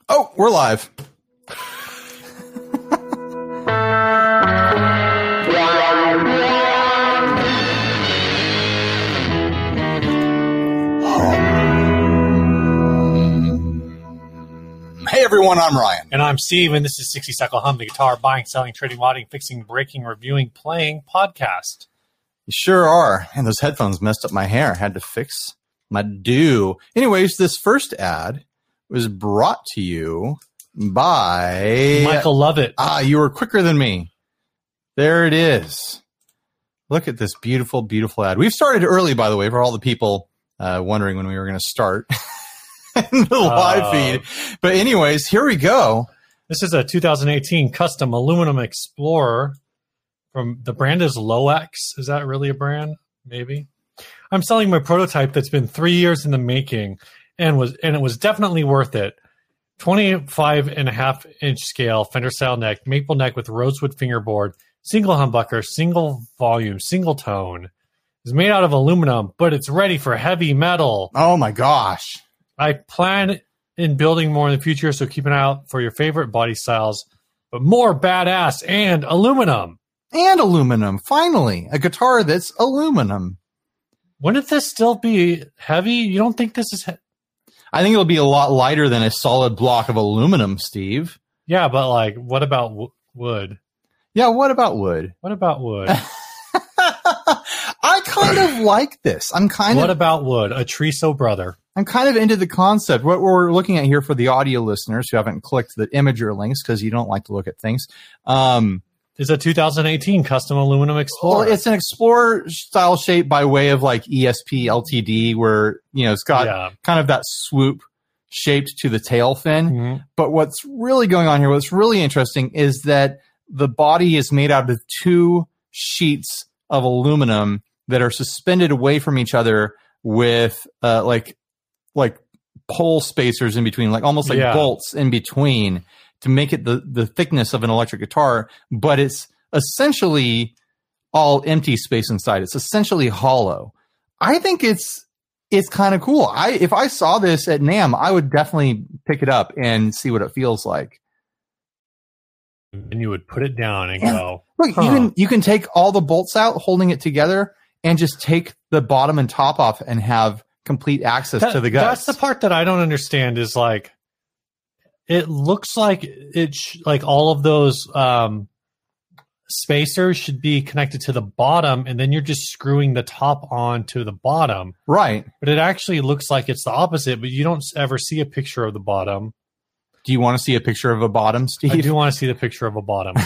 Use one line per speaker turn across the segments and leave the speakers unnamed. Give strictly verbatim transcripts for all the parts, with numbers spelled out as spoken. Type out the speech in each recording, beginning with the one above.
Oh, we're live. Hey everyone, I'm Ryan.
And I'm Steve, and this is sixty Cycle Hum, the guitar buying, selling, trading, modding, fixing, breaking, reviewing, playing podcast.
You sure are. And those headphones messed up my hair. I had to fix my do. Anyways, this first ad was brought to you by
Michael Lovett.
Ah, you were quicker than me. There it is. Look at this beautiful, beautiful ad. We've started early, by the way, for all the people uh, wondering when we were going to start in the live
uh,
feed. But anyways, here we go.
This is a two thousand eighteen custom aluminum Explorer from the brand is Loex. Is that really a brand? Maybe. I'm selling my prototype that's been three years in the making and was and it was definitely worth it. twenty-five and a half inch scale, Fender style neck, maple neck with rosewood fingerboard, single humbucker, single volume, single tone. It's made out of aluminum, but it's ready for heavy metal.
Oh my gosh.
I plan in building more in the future, so keep an eye out for your favorite body styles, but more badass and aluminum.
And aluminum. Finally, a guitar that's aluminum.
Wouldn't this still be heavy? You don't think this is he-
I think it'll be a lot lighter than a solid block of aluminum, Steve.
Yeah, but like, what about w- wood?
Yeah, what about wood?
What about wood?
I kind of like this. I'm kind
what
of
about wood? A Triso brother.
I'm kind of into the concept. What we're looking at here for the audio listeners who haven't clicked the Imager links because you don't like to look at things. Um,
is a two thousand eighteen custom aluminum Explorer.
Well, it's an Explorer style shape by way of like E S P L T D where, you know, it's got
Yeah.
kind of that swoop shaped to the tail fin.
Mhm.
But what's really going on here, what's really interesting is that the body is made out of two sheets of aluminum that are suspended away from each other with uh, like like pole spacers in between, like almost like
Yeah.
bolts in between to make it the, the thickness of an electric guitar, but it's essentially all empty space inside. It's essentially hollow. I think it's it's kind of cool. I if I saw this at NAMM, I would definitely pick it up and see what it feels like.
And you would put it down and
Yeah.
go.
Look,
huh.
you can you can take all the bolts out, holding it together, and just take the bottom and top off and have complete access
That-
to the guts.
That's the part that I don't understand is like, it looks like it sh- like all of those um, spacers should be connected to the bottom, and then you're just screwing the top onto the bottom.
Right.
But it actually looks like it's the opposite, but you don't ever see a picture of the bottom.
Do you want to see a picture of a bottom, Steve?
I do want to see the picture of a bottom.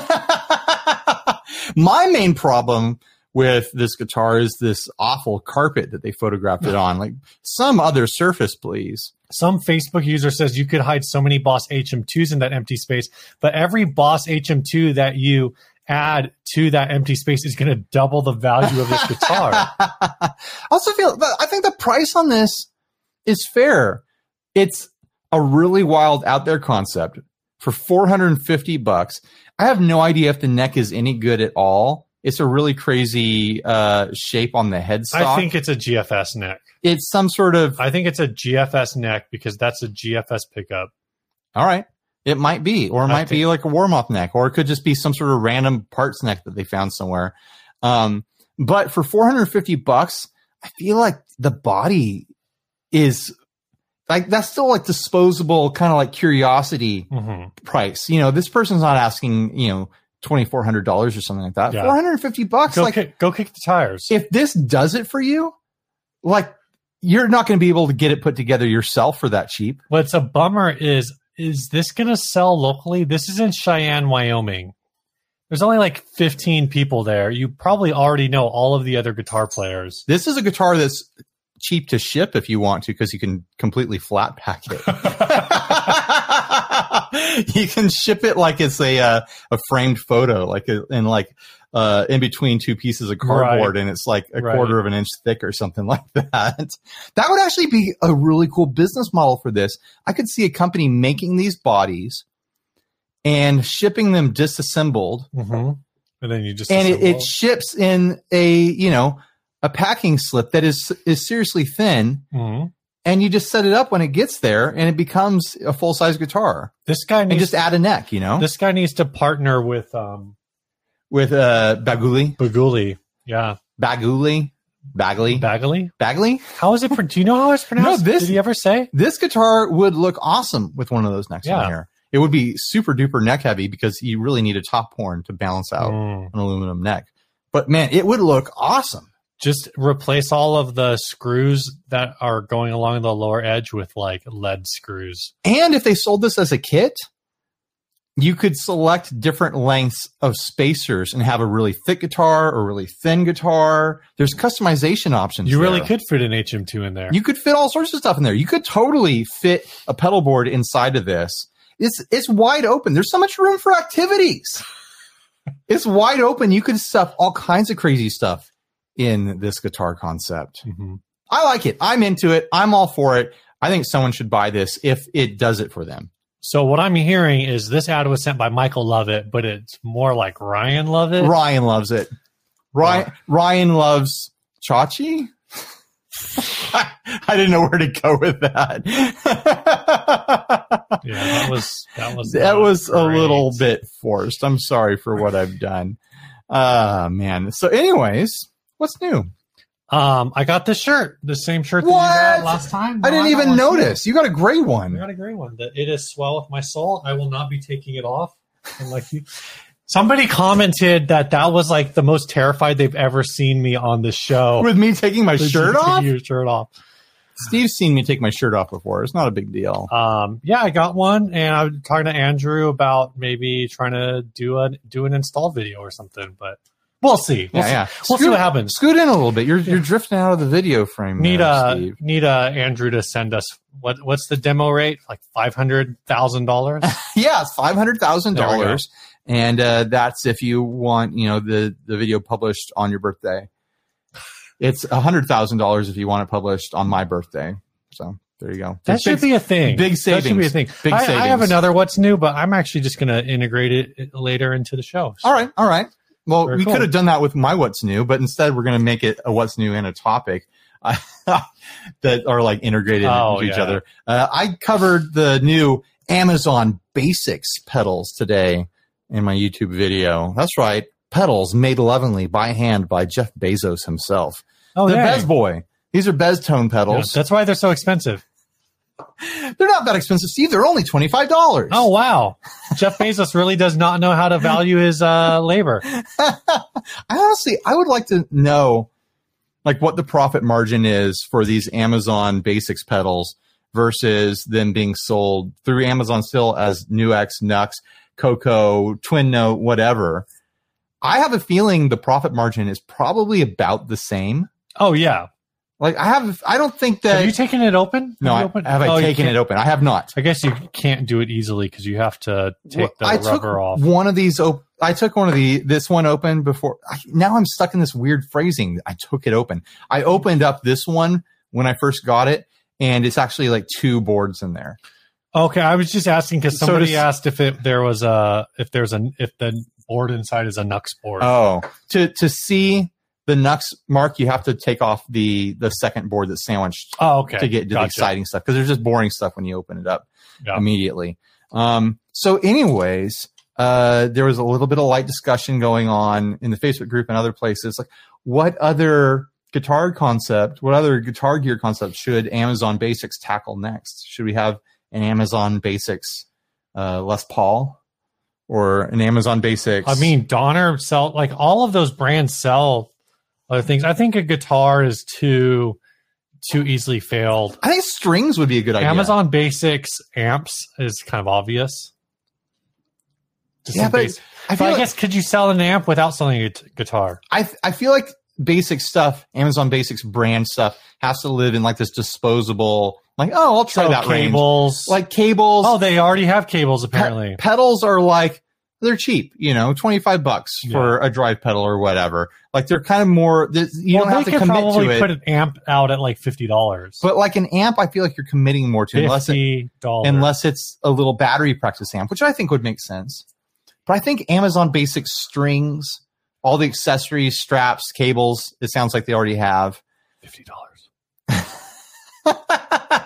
My main problem with this guitar is this awful carpet that they photographed it on. Like, some other surface, please.
Some Facebook user says you could hide so many Boss H M twos in that empty space, but every Boss H M two that you add to that empty space is going to double the value of this guitar.
I also feel, but I think the price on this is fair. It's a really wild out there concept for four hundred fifty bucks. I have no idea if the neck is any good at all. It's a really crazy uh, shape on the headstock.
I think it's a G F S neck.
It's some sort of,
I think it's a G F S neck because that's a G F S pickup.
all right. It might be, or it
I
might be
think-
like a warm-up neck, or it could just be some sort of random parts neck that they found somewhere. Um, but for four hundred fifty bucks, I feel like the body is like, that's still like disposable, kind of like curiosity
Mm-hmm.
price. You know, this person's not asking, you know, twenty-four hundred dollars or something like that.
Yeah.
four hundred fifty bucks.
Go,
Like,
kick, go kick the tires.
if this does it for you, like, you're not going to be able to get it put together yourself for that cheap.
What's a bummer is, is this going to sell locally? This is in Cheyenne, Wyoming. There's only like fifteen people there. You probably already know all of the other guitar players.
This is a guitar that's cheap to ship if you want to, because you can completely flat pack it. You can ship it like it's a uh, a framed photo, like a, in like uh, in between two pieces of cardboard,
Right.
and it's like a
Right.
quarter of an inch thick or something like that. That would actually be a really cool business model for this. I could see a company making these bodies and shipping them disassembled,
Mm-hmm. And then you just
and it,
assemble.
it ships in a, you know, a packing slip that is is seriously thin.
Mhm.
and you just set it up when it gets there, and it becomes a full size guitar.
This guy needs
and just add a neck, you know.
This guy needs to partner with um
with uh Baguli,
Baguli, yeah,
Baguli, Bagley,
Bagley,
Bagley.
How is it? Do you know how it's pronounced?
No, this,
Did he ever say?
This guitar would look awesome with one of those necks
Yeah.
on here. It would be super duper neck heavy because you really need a top horn to balance out
Mm.
an aluminum neck. But man, it would look awesome.
Just replace all of the screws that are going along the lower edge with like lead screws.
And if they sold this as a kit, you could select different lengths of spacers and have a really thick guitar or really thin guitar. There's customization options.
You really
there.
could fit an H M two in there.
You could fit all sorts of stuff in there. You could totally fit a pedal board inside of this. It's it's wide open. There's so much room for activities. It's wide open. You could stuff all kinds of crazy stuff in this guitar concept.
Mm-hmm.
I like it. I'm into it. I'm all for it. I think someone should buy this if it does it for them.
So what I'm hearing is this ad was sent by Michael Lovett, but it's more like Ryan Lovett.
Ryan loves it. Ryan
Uh,
Ryan loves Chachi. I, I didn't know where to go with that.
Yeah, that was that was
that
not
was a
great.
little bit forced. I'm sorry for what I've done. Uh man. So anyways, what's new?
Um, I got this shirt, the same shirt that you
What?
got last time.
I
No,
didn't
got
even
one too.
notice. You got a gray
I
one.
got a gray one. The It is Swell with My Soul. I will not be taking it off. And like you, somebody commented that that was like the most terrified they've ever seen me on the show.
With me taking my
With you
shirt
taking
off?
Your shirt off.
Steve's seen me take my shirt off before. It's not a big deal.
Um, yeah, I got one, and I was talking to Andrew about maybe trying to do a do an install video or something, but we'll see. We'll
Yeah,
see.
yeah.
We'll see
Scoot-
what happens.
Scoot in a little bit. You're you're drifting out of the video frame.
Need
there,
uh
Steve.
need uh Andrew to send us what what's the demo rate? Like five hundred thousand dollars.
Yeah, it's five hundred thousand
There we go.
dollars, and uh, that's if you want, you know, the the video published on your birthday. It's a hundred thousand dollars if you want it published on my birthday. So there you go.
That
Big-
should be a thing.
big
That should be a
savings.
thing.
Big
I, I have
savings.
another what's new, but I'm actually just going to integrate it later into the show. So-
All right, all right. Well,
Very
we
cool.
could have done that with my what's new, but instead we're going to make it a what's new and a topic uh, that are like integrated
Oh,
into each
yeah.
other. Uh, I covered the new Amazon Basics pedals today in my YouTube video. That's right, pedals made lovingly by hand by Jeff Bezos himself.
Oh,
the
dang.
Bez Boy. These are Bez tone
Yeah,
pedals.
that's why they're so expensive.
They're not that expensive, Steve. They're only twenty-five dollars.
Oh, wow. Jeff Bezos really does not know how to value his uh, labor.
I honestly, I would like to know, like, what the profit margin is for these Amazon Basics pedals versus them being sold through Amazon still as Nuix, Nux, Coco, Twin Note, whatever. I have a feeling the profit margin is probably about the same.
Oh, yeah.
Like, I have, I don't think that.
Have you taken it open?
no,
have
I,
you opened-
have
Oh,
I
you
taken
can't-
it open? I have not.
I guess you can't do it easily because you have to take the
Well, I took
rubber off.
one of these. Op- I took one of the this one open before. I, now I'm stuck in this weird phrasing. I took it open. I opened up this one when I first got it, and it's actually like two boards in there.
Okay, I was just asking because
So
somebody
does-
asked if it there was a if there's a if the board inside is a Nux board.
Oh, to to see the Nux mark, you have to take off the the second board that's sandwiched
Oh, okay.
to get to the
Gotcha.
exciting stuff because there's just boring stuff when you open it up
Yeah.
immediately. Um, so, anyways, uh, there was a little bit of light discussion going on in the Facebook group and other places. Like, what other guitar concept, what other guitar gear concept should Amazon Basics tackle next? Should we have an Amazon Basics uh, Les Paul or an Amazon Basics?
I mean, Donner sell like all of those brands sell other things. I think a guitar is too too easily failed.
I think strings would be a good idea.
Amazon Basics amps is kind of obvious. Just
Yeah,
some
but
base-
I
but
feel
I
like,
guess could you sell an amp without selling a t- guitar?
I I feel like basic stuff, Amazon Basics brand stuff, has to live in like this disposable. Like, oh, I'll try
So
that range.
cables,
Like cables.
oh, they already have cables
Pe-
apparently.
pedals are like they're cheap, you know, twenty-five bucks for a drive pedal or whatever. Like they're kind of more. th- You
well,
don't have
they
to
could
commit
probably
to it.
put an amp out at like fifty dollars.
But like an amp, I feel like you're committing more to unless it,
Fifty dollars.
unless it's a little battery practice amp, which I think would make sense. But I think Amazon Basics strings, all the accessories, straps, cables, it sounds like they already have.
Fifty dollars.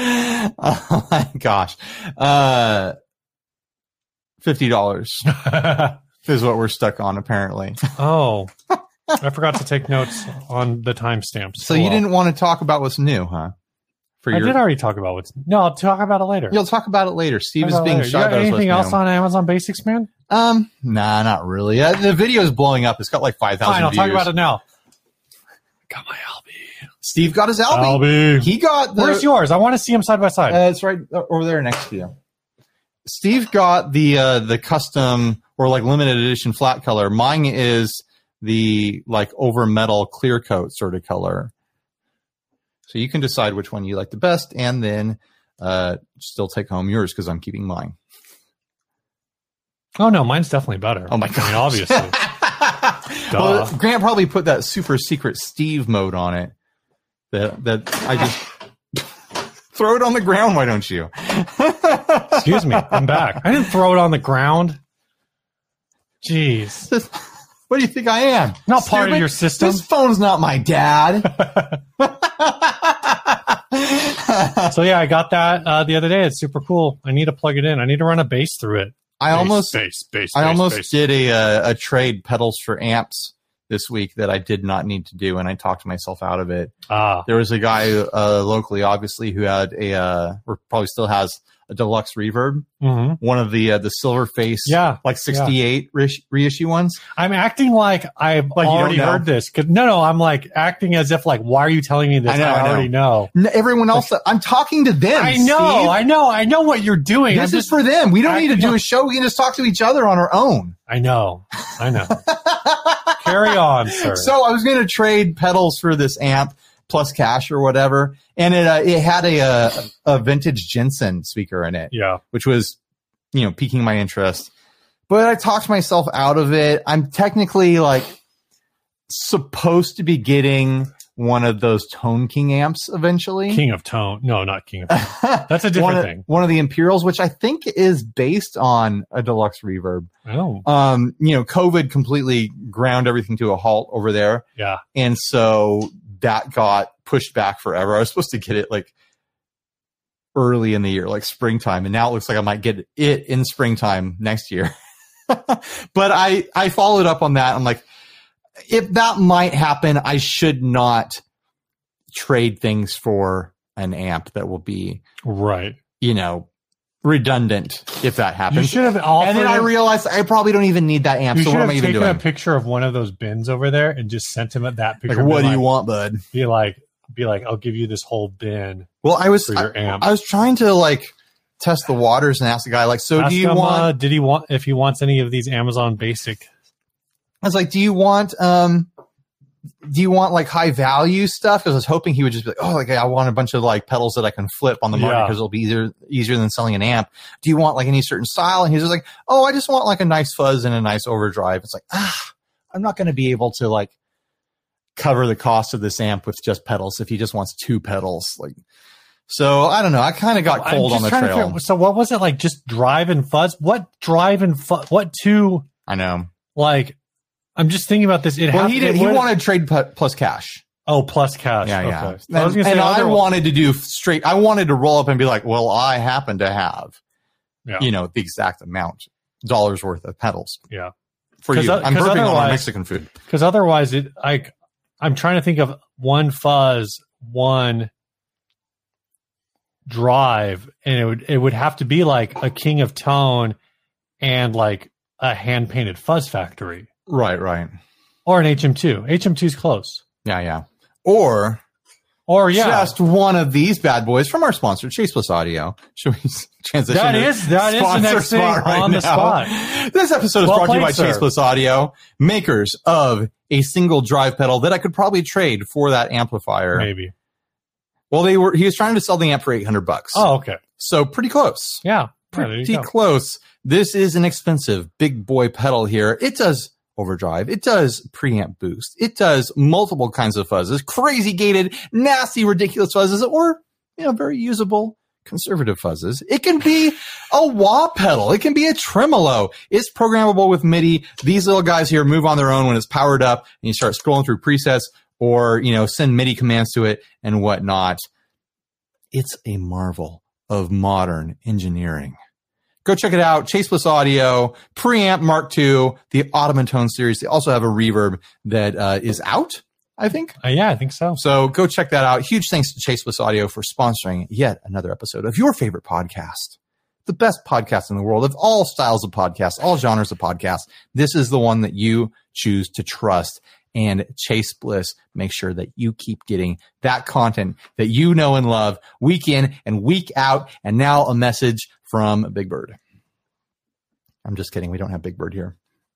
Oh my gosh. Uh, fifty dollars is what we're stuck on, apparently.
Oh, I forgot to take notes on the timestamps.
So
Oh,
you
well.
didn't want to talk about what's new, huh? For
I did already talk about what's. No, I'll talk about it later.
You'll talk about it later. Steve
Talk
is
about it
being
later. You
shot.
got anything else on Amazon Basics, man?
Um, nah, not really. Uh, the video is blowing up. It's got like five thousand
Fine, I'll
views.
talk about it now. Got my Albie.
Steve got his Albie.
Albie.
He got the,
Where's yours? I want to see them side by side.
Uh, it's right over there next to you. Steve got the uh, the custom or like limited edition flat color. Mine is the like over metal clear coat sort of color. So you can decide which one you like the best, and then uh, still take home yours because I'm keeping mine.
Oh no, mine's definitely better.
Oh my
I
god!
mean, obviously.
Well, Grant probably put that super secret Steve mode on it. That that I just throw it on the ground. Why don't you?
Excuse me, I'm back. I didn't throw it on the ground. Jeez,
What do you think I am?
not part
Stupid?
of your system.
This phone's not my dad.
So yeah, I got that uh, the other day. It's super cool. I need to plug it in. I need to run a bass through it.
I
Bass,
almost,
bass, bass,
I
bass,
almost
bass.
did a, a a trade pedals for amps this week that I did not need to do, and I talked myself out of it.
Ah,
There was a guy uh, locally, obviously, who had a, uh, or probably still has a deluxe reverb,
hmm
one of the uh, the silver face,
Yeah,
like sixty-eight re- reissue ones.
I'm acting like I've
Like you
already
don't know.
heard this. 'Cause- No, no, I'm like acting as if like, why are you telling me this?
I know, I know.
already know.
N- Everyone else, I'm talking to them.
I know,
Steve.
I know, I know what you're doing.
This
I'm
is
just,
for them. We don't need to
acting
do
up.
a show. We can just talk to each other on our own.
I know, I know. Carry on, sir.
So I was going to trade pedals for this amp plus cash or whatever, and it uh, it had a, a a vintage Jensen speaker in it,
yeah,
which was, you know, piquing my interest. But I talked myself out of it. I'm technically like supposed to be getting one of those Tone King amps eventually.
King of Tone. No, not King of Tone. That's a different
one of,
thing.
One of the Imperials, which I think is based on a deluxe reverb.
Oh,
Um, you know, COVID completely ground everything to a halt over there.
yeah.
And so that got pushed back forever. I was supposed to get it like early in the year, like springtime. And now it looks like I might get it in springtime next year. But I, I followed up on that. I'm like, if that might happen, I should not trade things for an amp that will be,
Right.
you know, redundant if that
You
happens.
should have offered.
And then I realized I probably don't even need that amp.
you
So
should
what am
have
I even
taken
doing?
a picture of one of those bins over there and just sent him that picture.
Like, what
Be
do you
like-
want, bud?
Be like, be like, I'll give you this whole bin
Well, I was
for your
I,
amp.
I was trying to like test the waters and ask the guy, like, so
Ask
do you
him,
want?
uh, did he want if he wants any of these Amazon Basic?
I was like, do you want? Um, do you want like high value stuff? Because I was hoping he would just be like, oh, like I want a bunch of like pedals that I can flip on the market
Yeah.
because it'll be easier easier than selling an amp. Do you want like any certain style? And he was just like, oh, I just want like a nice fuzz and a nice overdrive. It's like, ah, I'm not going to be able to like cover the cost of this amp with just pedals if he just wants two pedals. Like, so I don't know. I kind of got
I'm
cold
just
on the
trying to
trail.
figure- so what was it like? Just drive and fuzz? What drive and fuzz? What two?
I know.
Like, I'm just thinking about this. It
Well,
happened-
he did.
it
He
would-
wanted trade pu- plus cash.
Oh, plus cash.
Yeah,
okay.
yeah.
I was
And,
gonna say
and I
otherwise-
wanted to do straight. I wanted to roll up and be like, well, I happen to have,
Yeah.
you know, the exact amount dollars worth of pedals
Yeah.
for
'Cause
you.
o-
I'm
'cause
burping on our
otherwise-
Mexican food.
Because otherwise, it like I'm trying to think of one fuzz, one drive, and it would it would have to be like a King of Tone and like a hand painted fuzz factory
Right, right.
or an H M two. H M two's close.
Yeah, yeah. Or
Or yeah,
just one of these bad boys from our sponsor, Chase Plus Audio. Should we transition?
That
to
is- that is the
sponsor
next thing
spot
on the
now?
spot.
This episode is
Well
brought to you by
played,
Chase
sir.
Plus Audio, makers of a single drive pedal that I could probably trade for that amplifier.
maybe.
Well, they were. He was trying to sell the amp for eight hundred bucks.
Oh, okay.
So pretty close.
Yeah. Yeah, there you
Pretty
go.
close. This is an expensive big boy pedal here. It does overdrive. It does preamp boost. It does multiple kinds of fuzzes, crazy gated, nasty, ridiculous fuzzes, or, you know, very usable conservative fuzzes. It can be a wah pedal. It can be a tremolo. It's programmable with MIDI. These little guys here move on their own when it's powered up and you start scrolling through presets or, you know, send MIDI commands to it and whatnot. It's a marvel of modern engineering. Go check it out. Chase Bliss Audio, Preamp Mark two, the Ottoman Tone series. They also have a reverb that uh, is out, I think.
Uh, yeah, I think so.
So go check that out. Huge thanks to Chase Bliss Audio for sponsoring yet another episode of your favorite podcast. The best podcast in the world of all styles of podcasts, all genres of podcasts. This is the one that you choose to trust. And Chase Bliss makes sure that you keep getting that content that you know and love week in and week out. And now a message from Big Bird. I'm just kidding. We don't have Big Bird here.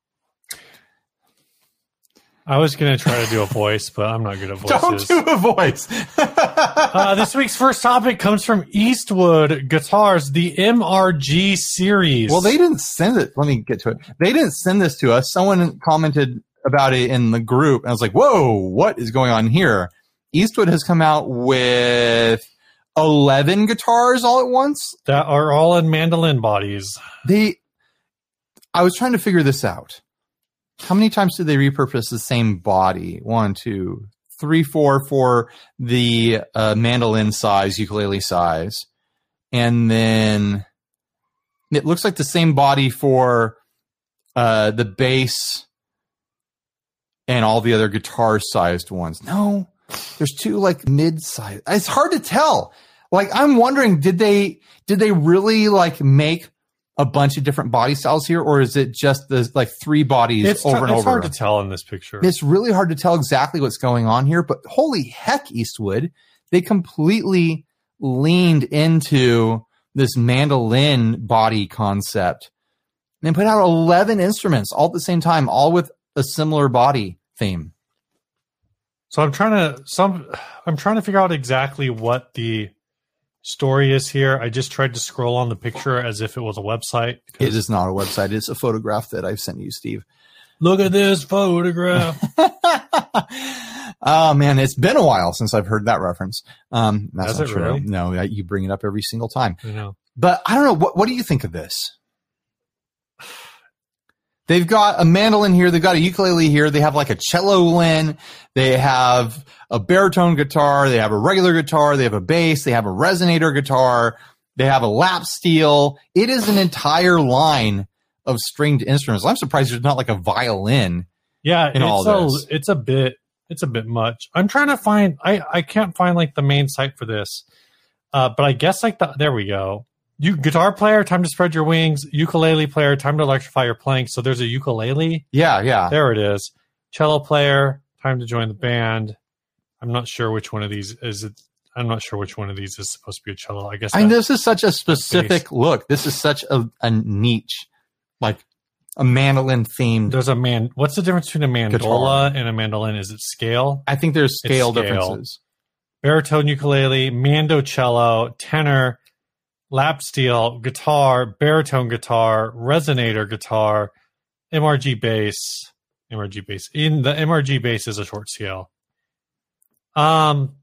I was going to try to do a voice, but I'm not good at voices.
Don't do a voice.
uh, this week's first topic comes from Eastwood Guitars, the M R G series.
Well, they didn't send it. Let me get to it. They didn't send this to us. Someone commented about it in the group, and I was like, whoa, what is going on here? Eastwood has come out with eleven guitars all at once.
That are all in mandolin bodies.
They, I was trying to figure this out. How many times did they repurpose the same body? One, two, three, four for the uh, mandolin size, ukulele size. And then it looks like the same body for uh, the bass and all the other guitar-sized ones. No, there's two like mid-size. It's hard to tell. Like, I'm wondering, did they did they really like make a bunch of different body styles here, or is it just the like three bodies
it's
over
t-
and
it's
over?
It's hard to tell in this picture.
It's really hard to tell exactly what's going on here, but holy heck, Eastwood, they completely leaned into this mandolin body concept and put out eleven instruments all at the same time, all with a similar body theme.
So I'm trying to some I'm trying to figure out exactly what the story is here. I just tried to scroll on the picture as if it was a website.
It is not a website. It's a photograph that I've sent you, Steve.
Look at this photograph.
Oh, man, it's been a while since I've heard that reference. Um, that's
Has
not
it
true.
really?
No, you bring it up every single time.
I know.
But I don't know. What, what do you think of this? They've got a mandolin here. They've got a ukulele here. They have like a cello lin. They have a baritone guitar. They have a regular guitar. They have a bass. They have a resonator guitar. They have a lap steel. It is an entire line of stringed instruments. I'm surprised there's not like a violin.
Yeah,
in all
it's
this.
a, it's a bit it's a bit much. I'm trying to find I I can't find like the main site for this. Uh, but I guess like the there we go. You guitar player, time to spread your wings. Ukulele player, time to electrify your playing. So there's a ukulele.
Yeah, yeah.
There it is. Cello player, time to join the band. I'm not sure which one of these is it. I'm not sure which one of these is supposed to be a cello. I guess.
I mean,
that,
this is such a specific
bass.
look. This is such a, a niche, like a mandolin themed.
There's a man. What's the difference between a mandola and a mandolin? Is it scale?
I think there's scale,
scale.
differences.
Baritone ukulele, mando cello, tenor, lap steel, guitar, baritone guitar, resonator guitar, M R G bass, M R G bass. In the M R G bass is a short scale. Um,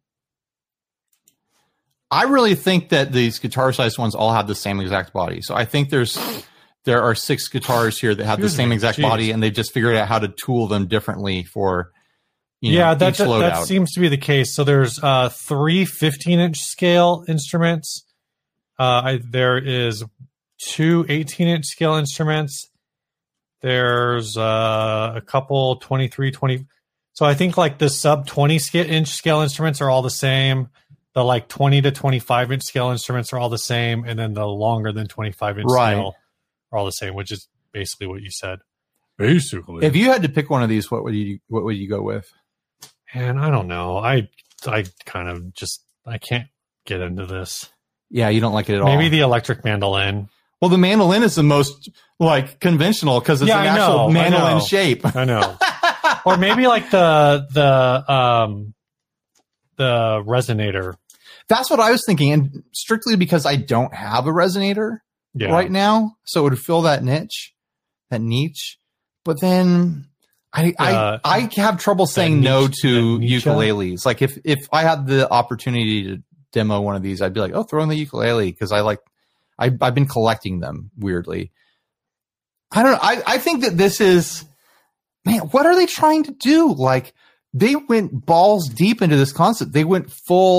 I really think that these guitar-sized ones all have the same exact body. So I think there's there are six guitars here that have
Excuse
the same
me,
exact
geez.
body, and they just figured out how to tool them differently for you know,
yeah, that
each
that, that
loadout.
seems to be the case. So there's uh, three fifteen-inch scale instruments. Uh, I, there is two eighteen-inch scale instruments. There's uh, a couple twenty-three, twenty. So I think like the sub twenty-inch scale instruments are all the same. The like twenty to twenty-five inch scale instruments are all the same. And then the longer than twenty-five inch
Right.
scale are all the same, which is basically what you said. Basically.
If you had to pick one of these, what would you what would you go with?
And I don't know. I I kind of just I can't get into this.
Yeah, you don't like it at all.
Maybe the electric mandolin.
Well, the mandolin is the most like conventional because it's
Yeah,
an
I
actual
know, I
mandolin
know.
shape.
I know. Or maybe like the the um the resonator.
That's what I was thinking, and strictly because I don't have a resonator
Yeah.
right now, so it would fill that niche, that niche. But then I
Uh,
I, I have trouble saying
niche-
no to
that niche?
ukuleles. Like if if I had the opportunity to demo one of these, I'd be like, oh, throw in the ukulele because I like I I've been collecting them weirdly. I don't know. I I think that this is man. What are they trying to do? Like they went balls deep into this concept. They went full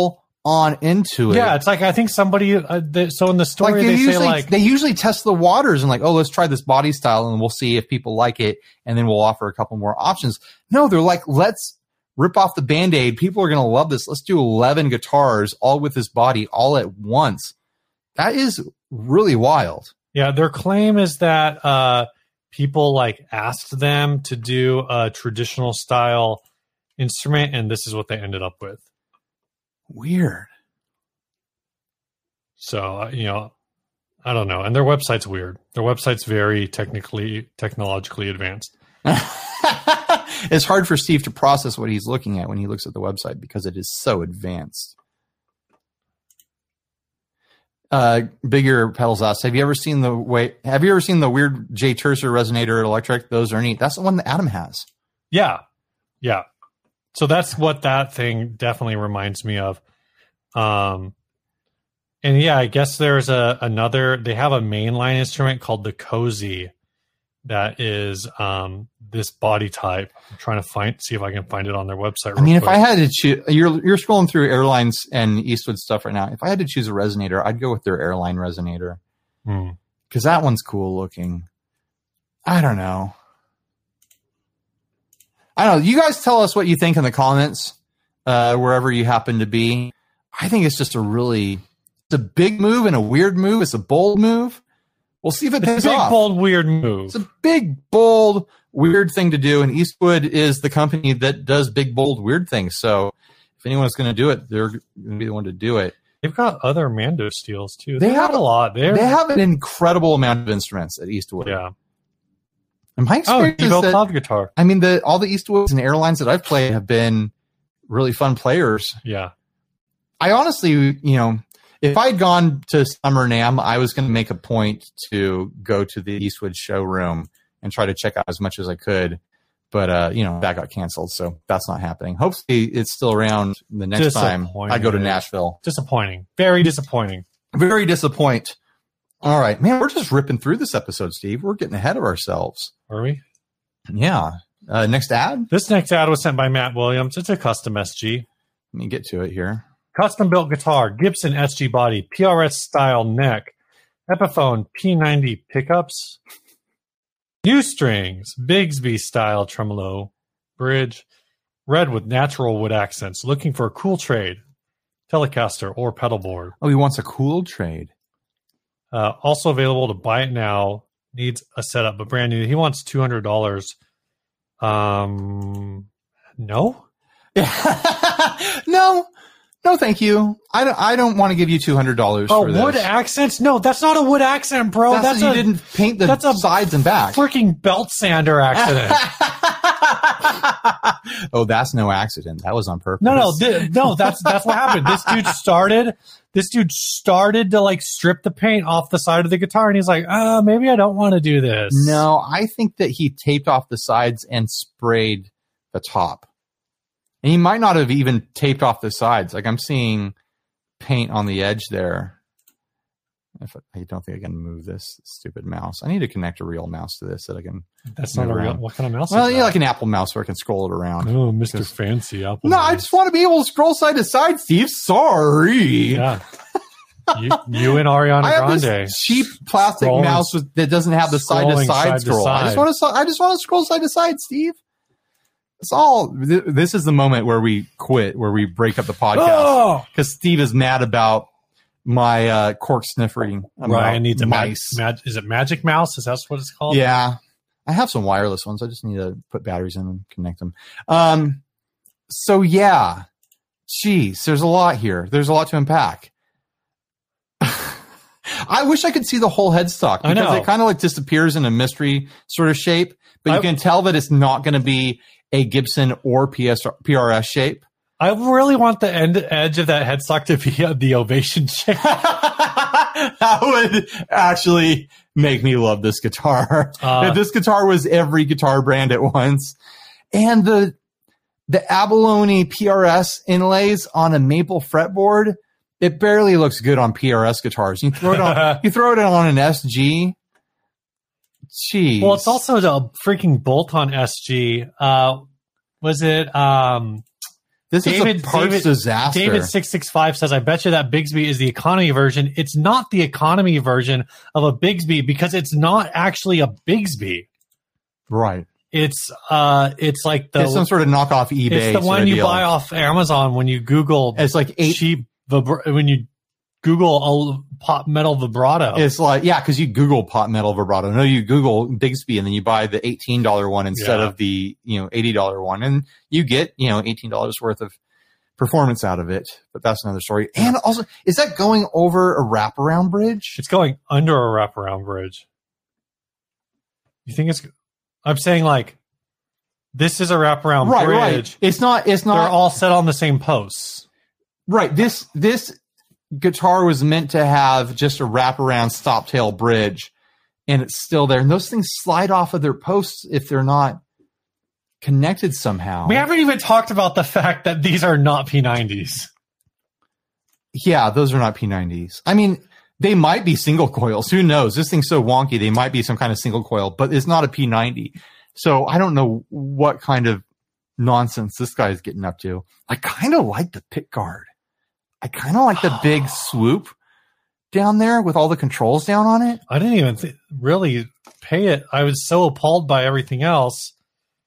on into it.
Yeah, it's like I think somebody. Uh, the, so in the story,
Like they,
they
usually,
say like
they usually test the waters and like, oh, let's try this body style and we'll see if people like it, and then we'll offer a couple more options. No, they're like, let's rip off the Band-Aid. People are going to love this. Let's do eleven guitars all with this body all at once. That is really wild.
yeah, their claim is that uh, people like asked them to do a traditional style instrument, and this is what they ended up with.
Weird.
So, uh, you know, I don't know. And their website's weird. Their website's very technically, technologically advanced.
It's hard for Steve to process what he's looking at when he looks at the website because it is so advanced. Uh, Bigger Pedals asks, have you ever seen the way, have you ever seen the weird J Tercer resonator electric? Those are neat. That's the one that Adam has.
Yeah. Yeah. So that's what that thing definitely reminds me of. Um, And yeah, I guess there's a another. They have a mainline instrument called the Cozy, that is um, this body type. I'm trying to find, see if I can find it on their website.
I mean,
quick.
if I had to choose, you're you're scrolling through Airlines and Eastwood stuff right now. If I had to choose a resonator, I'd go with their Airline resonator
Hmm.
because that one's cool looking. I don't know. I don't know. You guys tell us what you think in the comments, uh, wherever you happen to be. I think it's just a really. It's a big move and a weird move. It's a bold move. We'll see if it
It's a
pays
big,
off.
bold, weird move.
It's a big, bold, weird thing to do. And Eastwood is the company that does big, bold, weird things. So if anyone's going to do it, they're going to be the one to do it.
They've got other Mando steels too.
They
They have
have-
a lot. They're,
They have an incredible amount of instruments at Eastwood.
yeah.
And my
Oh,
experience is
Evo
that,
cloud guitar.
I mean, the all the Eastwoods and Airlines that I've played have been really fun players.
Yeah.
I honestly, you know, if I'd gone to Summer NAMM, I was going to make a point to go to the Eastwood showroom and try to check out as much as I could. But, uh, you know, that got canceled, so that's not happening. Hopefully it's still around the next time I go to Nashville.
Disappointing. Very disappointing.
Very disappoint. All right. Man, we're just ripping through this episode, Steve. We're getting ahead of ourselves.
Are we?
Yeah. Uh, next ad?
This next ad was sent by Matt Williams. It's a custom S G.
Let me get to it here.
Custom built guitar, Gibson S G body, P R S style neck, Epiphone P ninety pickups, new strings, Bigsby style tremolo, bridge, red with natural wood accents. Looking for a cool trade, Telecaster or pedal board.
Oh, he wants a cool trade.
Uh, also available to buy it now. Needs a setup, but brand new. He wants two hundred dollars. Um, no.
no. No, thank you. I don't, I don't want to give you two hundred dollars
Oh,
for this.
wood accents? No, that's not a wood accent, bro.
That's,
That's,
you
a
didn't paint the
that's a
sides and back.
freaking belt sander accident.
Oh, that's no accident. That was on purpose.
No, no, th- no. That's that's what happened. This dude started. This dude started to like strip the paint off the side of the guitar, and he's like, "Uh, maybe I don't want to do this."
No, I think that he taped off the sides and sprayed the top. And he might not have even taped off the sides. Like I'm seeing paint on the edge there. If I, I don't think I can move this stupid mouse. I need to connect a real mouse to this so that I can.
That's not a
move
real.
around.
What kind of mouse?
Well,
is
yeah,
that?
like an Apple mouse where I can scroll it around.
Oh, Mister
Because-
Fancy Apple.
No, I
mouse.
just want to be able to scroll side to side, Steve. Sorry.
Yeah. you, you and Ariana
I have
Grande.
this cheap plastic
Scrolling-
mouse with, that doesn't have the side to
scrolling
side
side to
scroll. I just
side.
want to. I just want to scroll side to side, Steve. It's all. th- This is the moment where we quit, where we break up the podcast
Oh,
because Steve is mad about my uh, cork sniffing. about
Ryan needs a
mice.
mice. Mag- is it Magic Mouse? Is that what it's called?
Yeah, I have some wireless ones. I just need to put batteries in and connect them. Um. So yeah, geez, there's a lot here. There's a lot to unpack. I wish I could see the whole headstock
I
because
know.
it kind of like disappears in a mystery sort of shape, but you
I-
can tell that it's not going to be a Gibson or P S, P R S shape.
I really want the end edge of that headstock to be uh, the ovation shape.
That would actually make me love this guitar.
Uh,
if this guitar was every guitar brand at once. And the the abalone P R S inlays on a maple fretboard, it barely looks good on P R S guitars. You throw it on you throw it on an S G. Jeez.
Well, it's also the freaking bolt-on S G. Uh, was it um,
This
David,
is a parts
David,
disaster.
David six six five says, I bet you that Bigsby is the economy version. It's not the economy version of a Bigsby because it's not actually a Bigsby.
Right.
It's uh, it's like the
it's some sort of knockoff eBay.
It's the
sort
one
of
you
deal.
buy off Amazon when you Google.
It's like eight.
cheap vibra- when you Google a pop metal vibrato.
It's like yeah, because you Google pot metal vibrato. No, you Google Bigsby and then you buy the eighteen dollar one instead
Yeah.
of the you know eighty dollar one, and you get you know eighteen dollars worth of performance out of it. But that's another story. And also, is that going over a wraparound bridge?
It's going under a wraparound bridge. You think it's? I'm saying like this is a wraparound
Right,
bridge.
right. It's not. It's
They're
not.
all set on the same posts.
Right. This this guitar was meant to have just a wraparound stop tail bridge, and it's still there. And those things slide off of their posts if they're not connected somehow.
We haven't even talked about the fact that these are not P nineties.
Yeah, those are not P nineties. I mean, they might be single coils. Who knows? This thing's so wonky. They might be some kind of single coil, but it's not a P ninety. So I don't know what kind of nonsense this guy is getting up to. I kind of like the pick guard. I kind of like the big swoop down there with all the controls down on it.
I didn't even th- really pay it. I was so appalled by everything else.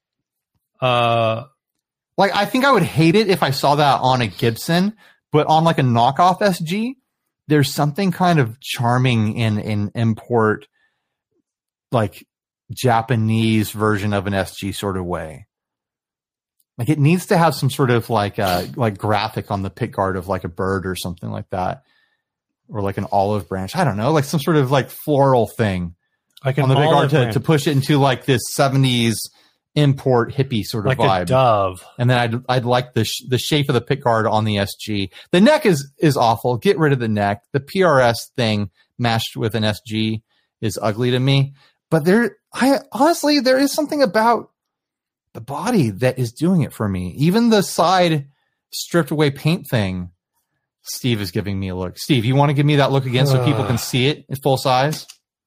Uh,
Like, I think I would hate it if I saw that on a Gibson, but on like a knockoff S G, there's something kind of charming in an import, like Japanese version of an S G sort of way. Like it needs to have some sort of like uh like graphic on the pick guard of like a bird or something like that, or like an olive branch. I don't know, like some sort of like floral thing
like
on the pick guard
olive
to,
branch,
to push it into like this seventies import hippie sort of
like
vibe.
a dove.
And then I'd I'd like the sh- the shape of the pick guard on the S G. The neck is is awful. Get rid of the neck. The P R S thing mashed with an S G is ugly to me. But there, I honestly there is something about the body that is doing it for me. Even the side stripped away paint thing. Steve is giving me a look. Steve, you want to give me that look again so people can see it in full size?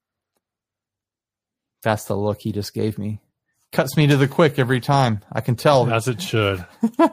That's the look he just gave me. Cuts me to the quick every time. I can tell.
As it should.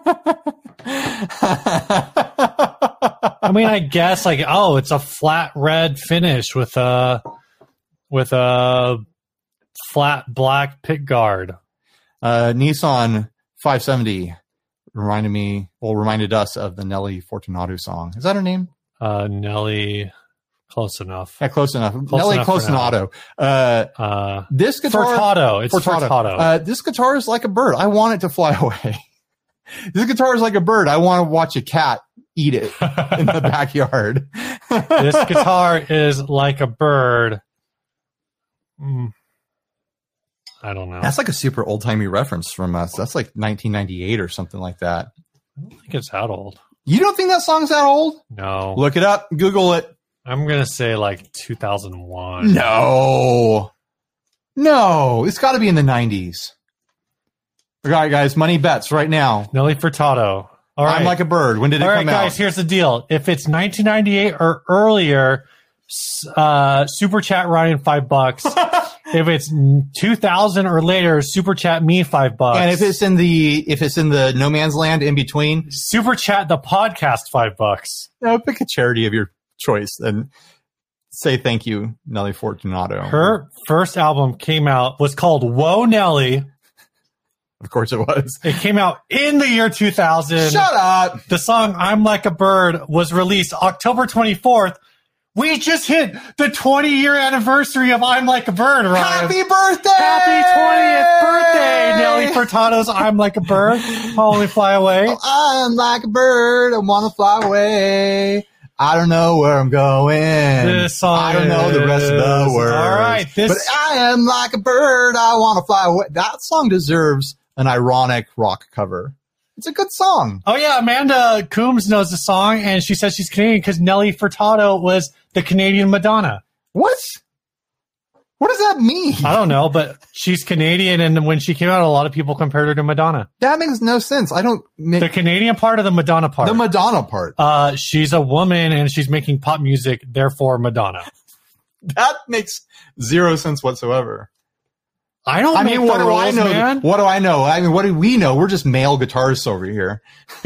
I mean, I guess like, oh, it's a flat red finish with a with a flat black pick guard.
Uh, Nissan five seventy reminded me, well, reminded us of the Nelly Fortunato song. Is that her name?
Uh, Nelly, close enough.
Yeah, close enough.
Close
Nelly
enough for
Closinato. Uh,
Uh,
this guitar,
Furtado. It's
Furtado.
Furtado.
Uh, this guitar is like a bird. I want it to fly away. This guitar is like a bird. I want to watch a cat eat it in the backyard.
This guitar is like a bird. Mm. I don't know.
That's like a super old timey reference from us. That's like nineteen ninety-eight or something like that.
I don't think it's that old.
You don't think that song's that old?
No.
Look it up. Google it.
I'm going to say like two thousand one.
No. No. It's got to be in the nineties. All right, guys. Money bets right now.
Nelly Furtado. All right.
I'm like a bird. When did it
All right,
come
guys,
out?
here's the deal. If it's nineteen ninety-eight or earlier, s- uh, super chat Ryan five bucks. If it's two thousand or later, super chat me five bucks.
And if it's in the if it's in the no man's land in between,
super chat the podcast five bucks.
no, pick a charity of your choice and say thank you, Nelly Fortunato.
Her first album came out was called Whoa Nelly.
Of course it was.
It came out in the year two thousand.
Shut up.
The song I'm Like a Bird was released October twenty-fourth. We just hit the twenty-year anniversary of I'm Like a Bird, Ryan.
Happy birthday!
Happy twentieth birthday, Nelly Furtado's I'm Like a Bird. I'll only fly away.
I'm like a bird. I want to fly away. I don't know where I'm going.
This song
I don't know the rest of the
is-
words.
all right, this-
but I am like a bird. I want to fly away. That song deserves an ironic rock cover. It's a good song.
Oh, yeah, Amanda Coombs knows the song, and she says she's Canadian because Nelly Furtado was the Canadian Madonna.
What? What does that mean?
I don't know, but she's Canadian, and when she came out, a lot of people compared her to Madonna.
That makes no sense. I don't make
The Canadian part or the Madonna part?
the Madonna part.
uh, she's a woman, and she's making pop music, therefore Madonna.
That makes zero sense whatsoever.
I don't
I
make
mean, what
the
do
rules,
I know?
man.
What do I know? I mean, what do we know? We're just male guitarists over here.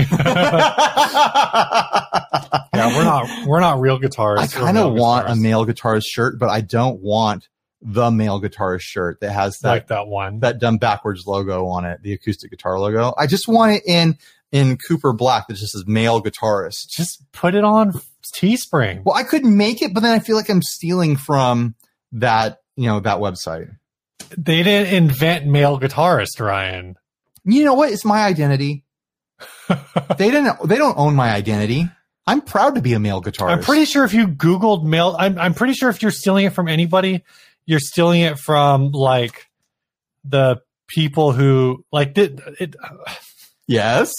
Yeah, we're not we're not real guitarists.
I
We're
kind of
male
want
guitarists.
a male guitarist shirt, but I don't want the male guitarist shirt that has that
like that one.
that dumb backwards logo on it, the acoustic guitar logo. I just want it in in Cooper black that just says male guitarist.
Just put it on Teespring.
Well, I could make it, but then I feel like I'm stealing from that, you know, that website.
They didn't invent male guitarist, Ryan.
You know what? It's my identity. they didn't. They don't own my identity. I'm proud to be a male guitarist.
I'm pretty sure if you Googled male, I'm I'm pretty sure if you're stealing it from anybody, you're stealing it from like the people who like did it.
Yes.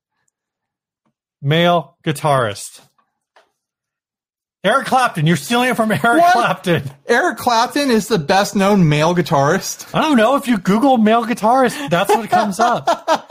Male guitarist. Eric Clapton. You're stealing it from Eric
What?
Clapton.
Eric Clapton is the best known male guitarist.
I don't know. If you Google male guitarist, that's what comes up.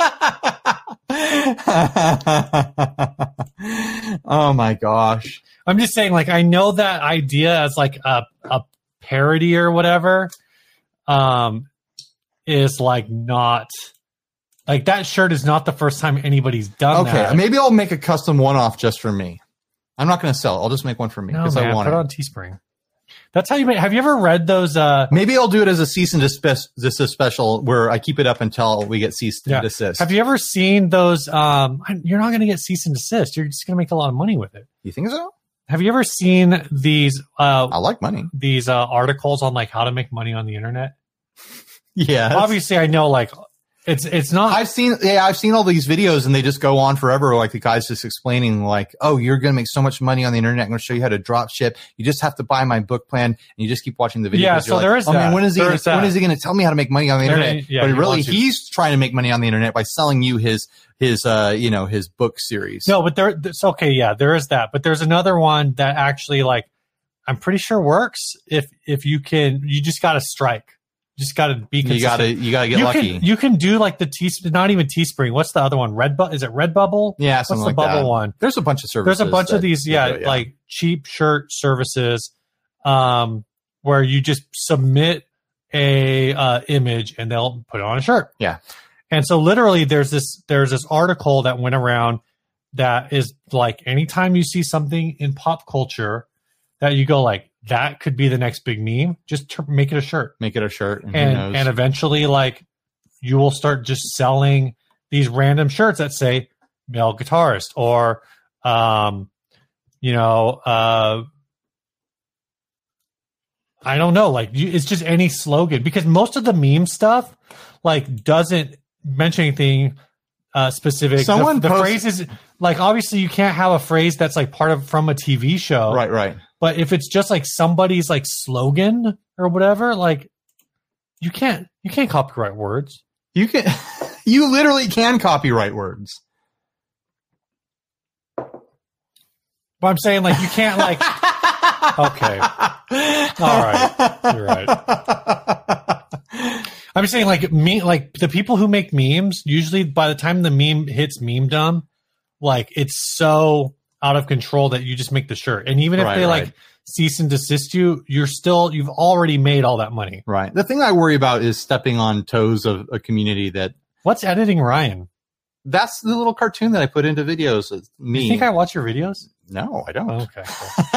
Oh my gosh.
I'm just saying, like, I know that idea as like a, a parody or whatever, um, is like not like that shirt is not the first time anybody's done
Okay,
that.
maybe I'll make a custom one off just for me. I'm not going to sell it. I'll just make one for me
No,
because
man,
I want
put
it.
it on Teespring. That's how you make. Have you ever read those? Uh,
Maybe I'll do it as a cease and desist, desist special where I keep it up until we get cease and
yeah.
desist.
Have you ever seen those? Um, you're not going to get cease and desist. You're just going to make a lot of money with it.
You think so?
Have you ever seen these? Uh,
I like money.
these uh, articles on like how to make money on the internet.
Yeah.
Obviously, I know like it's it's not.
I've seen, yeah, I've seen all these videos and they just go on forever. Like the guy's just explaining like, oh, you're going to make so much money on the internet. I'm going to show you how to drop ship. You just have to buy my book plan and you just keep watching the video.
Yeah,
'cause you're
so
like,
there is
oh, man,
that.
when is he
There
gonna,
is that.
when is he going to tell me how to make money on the
And
internet?
then, yeah,
but
he
really,
wants you-
he's trying to make money on the internet by selling you his, his, uh, you know, his book series.
No, but there, it's okay. Yeah, there is that. But there's another one that actually, like, I'm pretty sure works if if you can. You just got to strike. You just got to be consistent.
you gotta, you gotta get
you
lucky.
Can, you can do like the T, not even Teespring. What's the other one? Redbubble? Is it Redbubble?
yeah,
What's
something
the
like
bubble
that.
one?
There's a bunch of services.
There's a bunch
that-
of these, yeah,
that do it,
like cheap shirt services, um, where you just submit a uh, image and they'll put it on a shirt.
Yeah.
And so literally there's this there's this article that went around that is like anytime you see something in pop culture that you go like that could be the next big meme, just t- make it a shirt.
make it a shirt. And, who
And
knows?
and eventually like you will start just selling these random shirts that say male guitarist or um you know uh I don't know, like you, it's just any slogan because most of the meme stuff like doesn't mention anything uh, specific.
Someone
the, the
post-
phrase is like obviously you can't have a phrase that's like part of from a T V show,
right, right.
but if it's just like somebody's like slogan or whatever, like you can't you can't copyright words.
You can, you literally can copyright words.
But I'm saying like you can't like okay, all right, you're right. I'm saying like me like the people who make memes usually by the time the meme hits memedom, like it's so out of control that you just make the shirt, and even if
Right,
they
right.
like cease and desist you, you're still you've already made all that money.
Right. The thing I worry about is stepping on toes of a community that
What's editing Ryan?
that's the little cartoon that I put into videos of me.
You think I watch your videos?
no, I don't.
Oh, okay. Cool.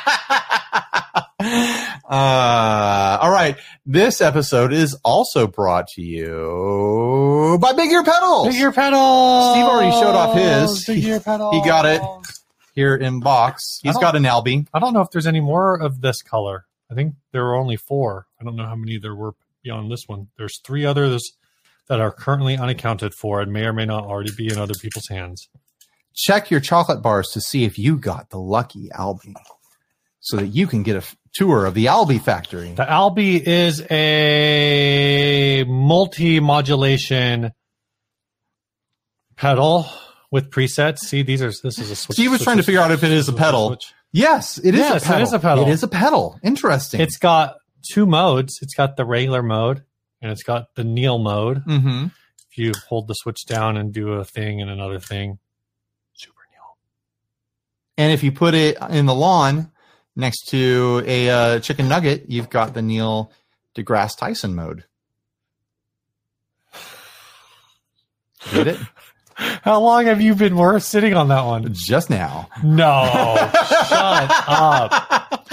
uh, all right. This episode is also brought to you by Big Ear Pedals.
Big Ear Pedals.
Steve already showed off his.
Big Ear Pedals.
He got it here in box. He's
I don't-
got an Albie.
I don't know if there's any more of this color. I think there were only four. I don't know how many there were beyond this one. There's three others that are currently unaccounted for and may or may not already be in other people's hands.
Check your chocolate bars to see if you got the lucky Albie so that you can get a f- tour of the Albie factory.
The Albie is a multi-modulation pedal with presets. See, these are this is a switch.
Steve was trying to figure out if it is a pedal.
Switch.
Yes, it is
Yes,
a pedal.
it is a pedal.
It is a pedal. Interesting.
It's got two modes. It's got the regular mode and it's got the kneel mode.
mm-hmm.
If you hold the switch down and do a thing and another thing, super kneel.
And if you put it in the lawn next to a uh, chicken nugget, you've got the Neil deGrasse Tyson mode. Get it?
How long have you been worth sitting on that one?
Just now.
No. Shut up.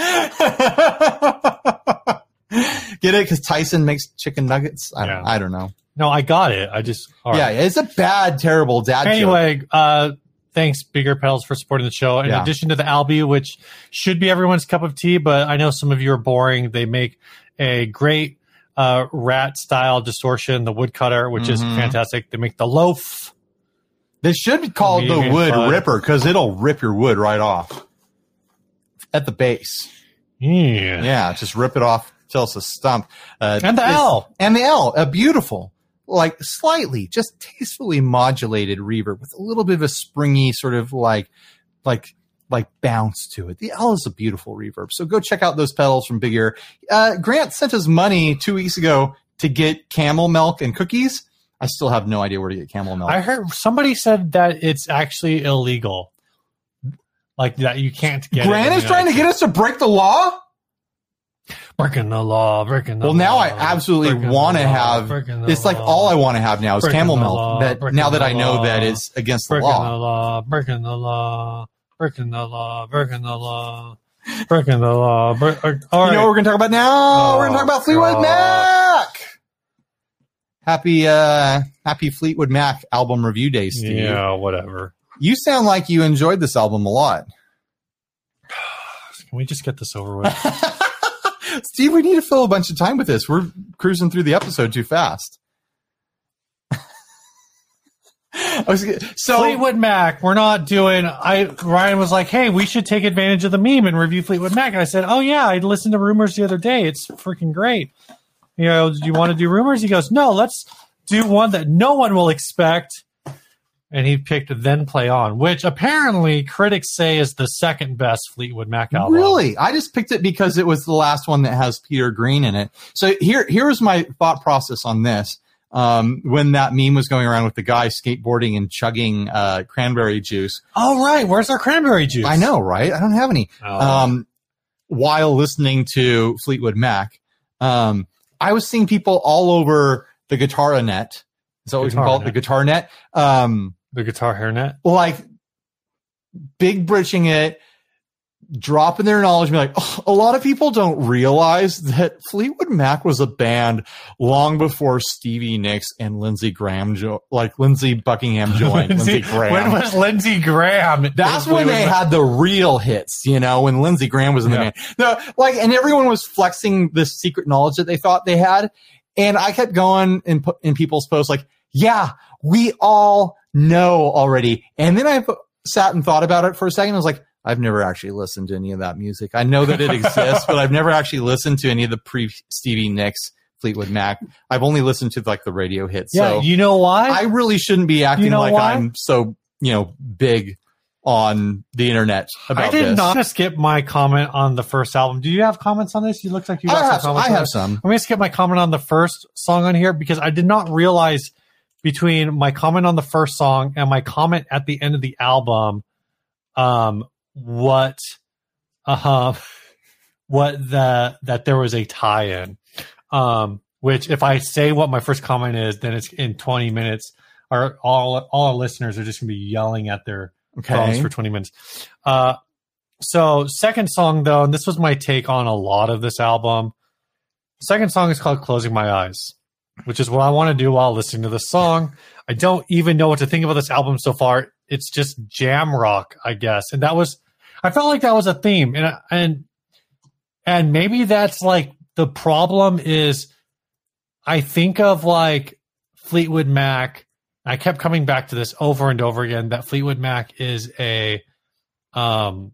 Get it? Because Tyson makes chicken nuggets? I,
Yeah.
I don't know.
No, I got it. I just... all
Yeah,
right.
it's a bad, terrible dad joke.
Anyway, uh, thanks, Bigger Pedals, for supporting the show. In
Yeah.
addition to the Albi, which should be everyone's cup of tea, but I know some of you are boring. They make a great uh, rat-style distortion, the woodcutter, which is
Mhm.
fantastic. They make the loaf.
They should be called the
Medium
wood
fun.
ripper because it'll rip your wood right off at the base.
Yeah.
Yeah, just rip it off till it's a stump. Uh,
And the
it's-
L.
And the L, a beautiful, like slightly, just tastefully modulated reverb with a little bit of a springy sort of like, like, like bounce to it. The L is a beautiful reverb. So go check out those pedals from Big Ear. Uh, Grant sent us money two weeks ago to get camel milk and cookies. I still have no idea where to get camel milk.
I heard somebody said that it's actually illegal. Like that you can't get
Grant
it.
is trying to get us to break the law?
breaking the law, breaking the
Well,
law.
now I absolutely
breaking the
want to
law,
have.
breaking the
It's like
law,
all I want to have now is
breaking
camel
the
milk.
law,
That
breaking
now that
the
I know
law,
that it's against the
breaking
law.
the law, breaking the law, breaking the law, breaking the law, breaking the law. Bre- uh, all
You know
right.
what we're going to talk about now?
Oh,
we're going to talk about Fleetwood
God.
Mac. Happy, uh, happy Fleetwood Mac album review day, Steve.
Yeah, whatever.
You sound like you enjoyed this album a lot.
Can we just get this over with?
Steve, we need to fill a bunch of time with this. We're cruising through the episode too fast. I was, so
Fleetwood Mac, we're not doing. I Ryan was like, "Hey, we should take advantage of the meme and review Fleetwood Mac." And I said, "Oh yeah, I listened to Rumors the other day. It's freaking great." You know, do you want to do Rumors? He goes, "No, let's do one that no one will expect." And he picked Then Play On, which apparently critics say is the second best Fleetwood Mac album.
Really? I just picked it because it was the last one that has Peter Green in it. So here, here's my thought process on this. Um, when that meme was going around with the guy skateboarding and chugging uh, cranberry juice.
Oh right, where's our cranberry juice?
I know, right? I don't have any.
Oh.
Um, while listening to Fleetwood Mac, um, I was seeing people all over the Guitar Net. Is that what we can call it? The Guitar Net. Um,
the Guitar Hairnet.
like big britching it, dropping their knowledge, be like, oh, a lot of people don't realize that Fleetwood Mac was a band long before Stevie Nicks and Lindsey Graham, jo- like Lindsey Buckingham joined Lindsey Graham.
When was Lindsey Graham?
That's
in
when they
Fleetwood Mac?
had the real hits, you know, when Lindsey Graham was in
Yeah.
the band. No, like, and everyone was flexing this secret knowledge that they thought they had. And I kept going in, in people's posts like, yeah, we all know already. And then I sat and thought about it for a second. I was like, I've never actually listened to any of that music. I know that it exists, but I've never actually listened to any of the pre Stevie Nicks Fleetwood Mac. I've only listened to like the radio hits.
Yeah,
so
you know why?
I really shouldn't be acting
You know
like
why?
I'm so, you know, big on the internet about
I did
this.
not skip my comment on the first album. Do you have comments on this? You look like you got
I have,
some comments
I
on
have
this.
some.
I'm going to skip my comment on the first song on here because I did not realize between my comment on the first song and my comment at the end of the album, um, what, uh, what the that there was a tie-in. Um, which if I say what my first comment is, then it's in twenty minutes. Our all all our listeners are just going to be yelling at their phones
Okay.
for twenty minutes. Uh, so second song though, and this was my take on a lot of this album. Second song is called Closing My Eyes, which is what I want to do while listening to this song. I don't even know what to think about this album so far. It's just jam rock, I guess. And that was, I felt like that was a theme. And, and, and maybe that's like the problem is I think of like Fleetwood Mac. I kept coming back to this over and over again, that Fleetwood Mac is a, um,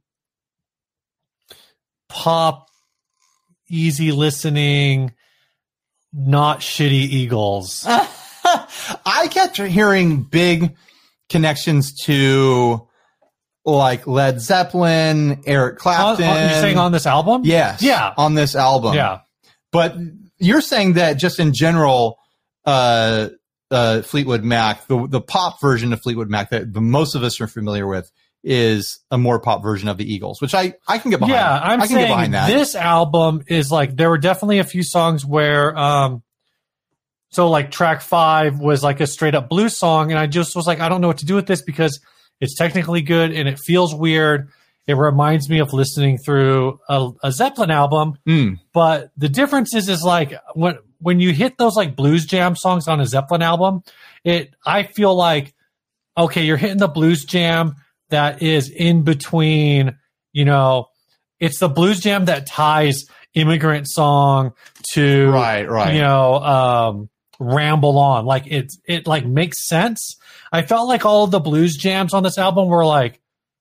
pop, easy listening, not shitty Eagles.
I kept hearing big connections to like Led Zeppelin, Eric Clapton.
On- on- you're saying on this album?
Yes.
Yeah.
On this album.
Yeah.
But you're saying that just in general, uh, uh, Fleetwood Mac, the the pop version of Fleetwood Mac that the most of us are familiar with is a more pop version of the Eagles, which I, I can get behind.
Yeah, I'm
I can get
saying
behind that.
this album is like, there were definitely a few songs where um, So like track five was like a straight up blues song. And I just was like, I don't know what to do with this because it's technically good and it feels weird. It reminds me of listening through a, a Zeppelin album.
Mm.
But the difference is, is like when, when you hit those like blues jam songs on a Zeppelin album, it, I feel like, okay, you're hitting the blues jam that is in between, you know, it's the blues jam that ties Immigrant Song to,
right, right.
you know, um, Ramble On. Like it's, it like makes sense. I felt like all of the blues jams on this album were like,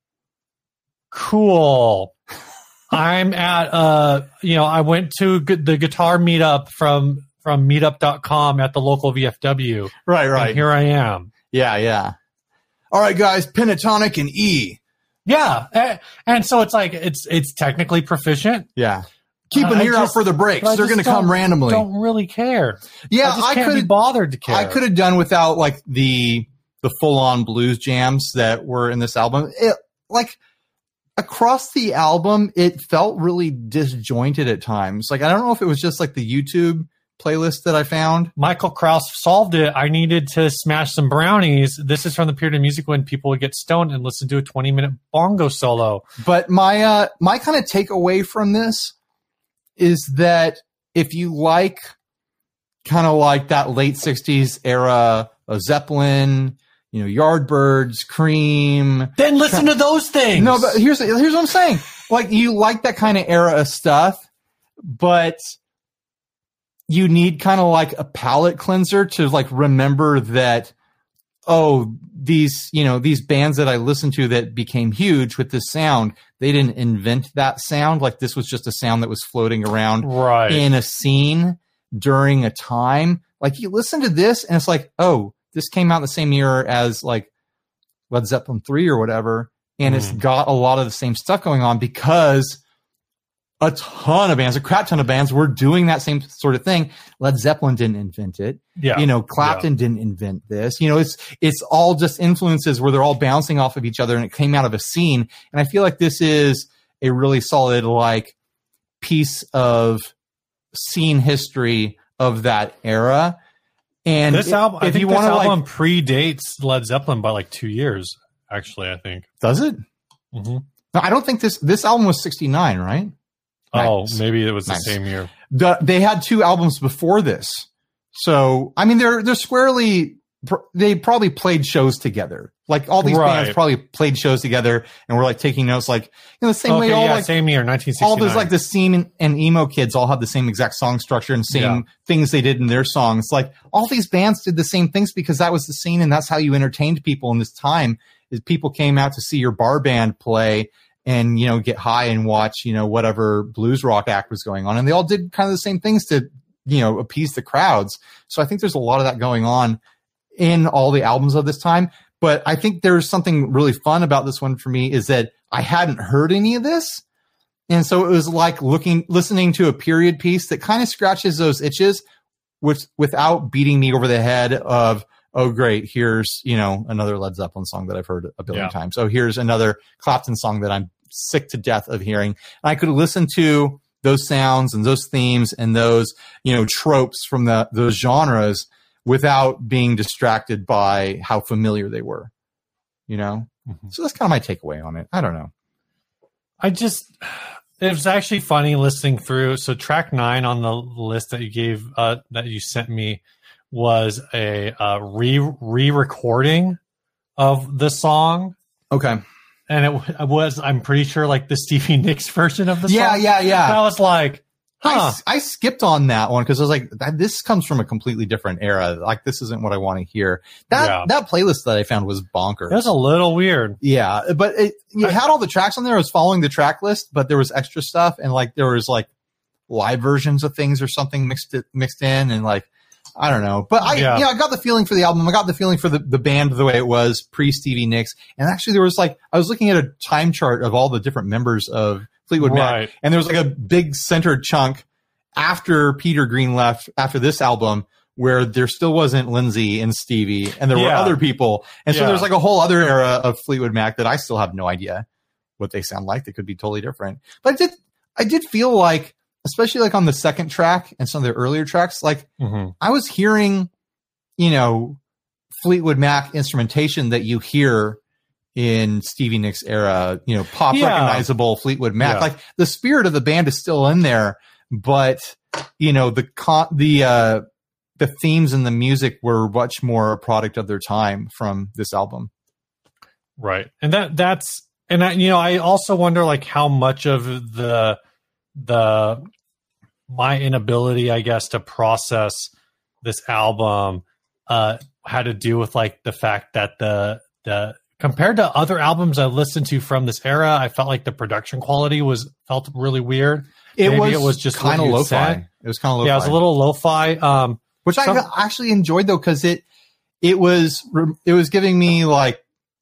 cool. I'm at, uh, you know, I went to gu- the guitar meetup from, from meetup dot com at the local V F W.
Right, right.
And here I am.
Yeah, yeah. All right, guys, pentatonic and E.
Yeah. And, and so it's like, it's, it's technically proficient.
Yeah. Keep an
I
ear
just-
out for the breaks.
but I
They're
just
going to come
don't-
randomly.
Don't really care.
Yeah,
I just
I
can't
could
be bothered to care.
I could have done without like the the full on blues jams that were in this album. It, like across the album, it felt really disjointed at times. Like I don't know if it was just like the YouTube playlist that I found.
Michael Krause solved it. I needed to smash some brownies. This is from the period of music when people would get stoned and listen to a twenty minute bongo solo.
But my uh, my kind of takeaway from this is that if you like kind of like that late sixties era of Zeppelin, you know, Yardbirds, Cream.
Then listen to those things.
No, but here's here's what I'm saying. Like you like that kind of era of stuff, but you need kind of like a palate cleanser to like remember that, oh, these, you know, these bands that I listened to that became huge with this sound, they didn't invent that sound. Like this was just a sound that was floating around
right.
in a scene during a time. Like you listen to this and it's like, oh, this came out the same year as like Led Zeppelin three or whatever. And mm. it's got a lot of the same stuff going on because a ton of bands, a crap ton of bands were doing that same sort of thing. Led Zeppelin didn't invent it.
Yeah.
You know, Clapton yeah. didn't invent this. You know, it's, it's all just influences where they're all bouncing off of each other and it came out of a scene. And I feel like this is a really solid, like, piece of scene history of that era. And
this
if,
album,
if
I think
you
this
wanna,
album
like,
predates Led Zeppelin by like two years, actually, I think.
does it?
Mm-hmm.
No, I don't think this, this album was sixty-nine, right?
Oh,
Nice.
maybe it was
Nice.
the same year.
The, they had two albums before this. So, I mean, they're, they're squarely, they probably played shows together. Like all these
Right.
bands probably played shows together and were like taking notes, like, you know, the same
Okay,
way all
yeah,
like,
same year, nineteen sixty-nine.
all those like the scene and, and emo kids all have the same exact song structure and same
Yeah.
things they did in their songs. Like all these bands did the same things because that was the scene and that's how you entertained people in this time. Is people came out to see your bar band play and, you know, get high and watch, you know, whatever blues rock act was going on. And they all did kind of the same things to, you know, appease the crowds. So I think there's a lot of that going on in all the albums of this time. But I think there's something really fun about this one for me is that I hadn't heard any of this. And so it was like looking, listening to a period piece that kind of scratches those itches with, without beating me over the head of, oh, great, here's, you know, another Led Zeppelin song that I've heard a billion
Yeah.
times. Oh, here's another Clapton song that I'm sick to death of hearing. And I could listen to those sounds and those themes and those, you know, tropes from the those genres without being distracted by how familiar they were, you know?
Mm-hmm.
So that's kind of my takeaway on it. I don't know.
I just, it was actually funny listening through. So track nine on the list that you gave, uh, that you sent me was a uh, re re-recording of the song.
Okay.
And it, it was, I'm pretty sure, like the Stevie Nicks version of the
Yeah,
song.
yeah, yeah.
And I was like, huh.
I, I skipped on that one because I was like, that, this comes from a completely different era. Like, this isn't what I want to hear. That
Yeah.
that playlist that I found was bonkers.
It was a little weird.
Yeah, but it, you had all the tracks on there. I was following the track list, but there was extra stuff and like there was like live versions of things or something mixed it, mixed in and like I don't know. But I
Yeah.
you know I got the feeling for the album. I got the feeling for the, the band the way it was pre Stevie Nicks. And actually there was like I was looking at a time chart of all the different members of Fleetwood
Right.
Mac and there was like a big centered chunk after Peter Green left after this album where there still wasn't Lindsay and Stevie and there were
Yeah.
other people. And so
Yeah.
there's like a whole other era of Fleetwood Mac that I still have no idea what they sound like. They could be totally different. But I did, I did feel like especially like on the second track and some of the earlier tracks, like
Mm-hmm.
I was hearing, you know, Fleetwood Mac instrumentation that you hear in Stevie Nicks era, you know, pop
Yeah.
recognizable Fleetwood Mac.
Yeah.
Like the spirit of the band is still in there, but you know, the con- the uh, the themes and the music were much more a product of their time from this album.
Right. And that that's and I, you know, I also wonder like how much of the the my inability, I guess, to process this album uh had to do with like the fact that the the compared to other albums I listened to from this era, I felt like the production quality was felt really weird.
It
Maybe
was,
it was just
kind of
what you
lo-fi.
said.
It was kind of lo-fi.
Yeah, it was a little lo-fi. Um
Which
some-
I actually enjoyed though, because it it was it was giving me like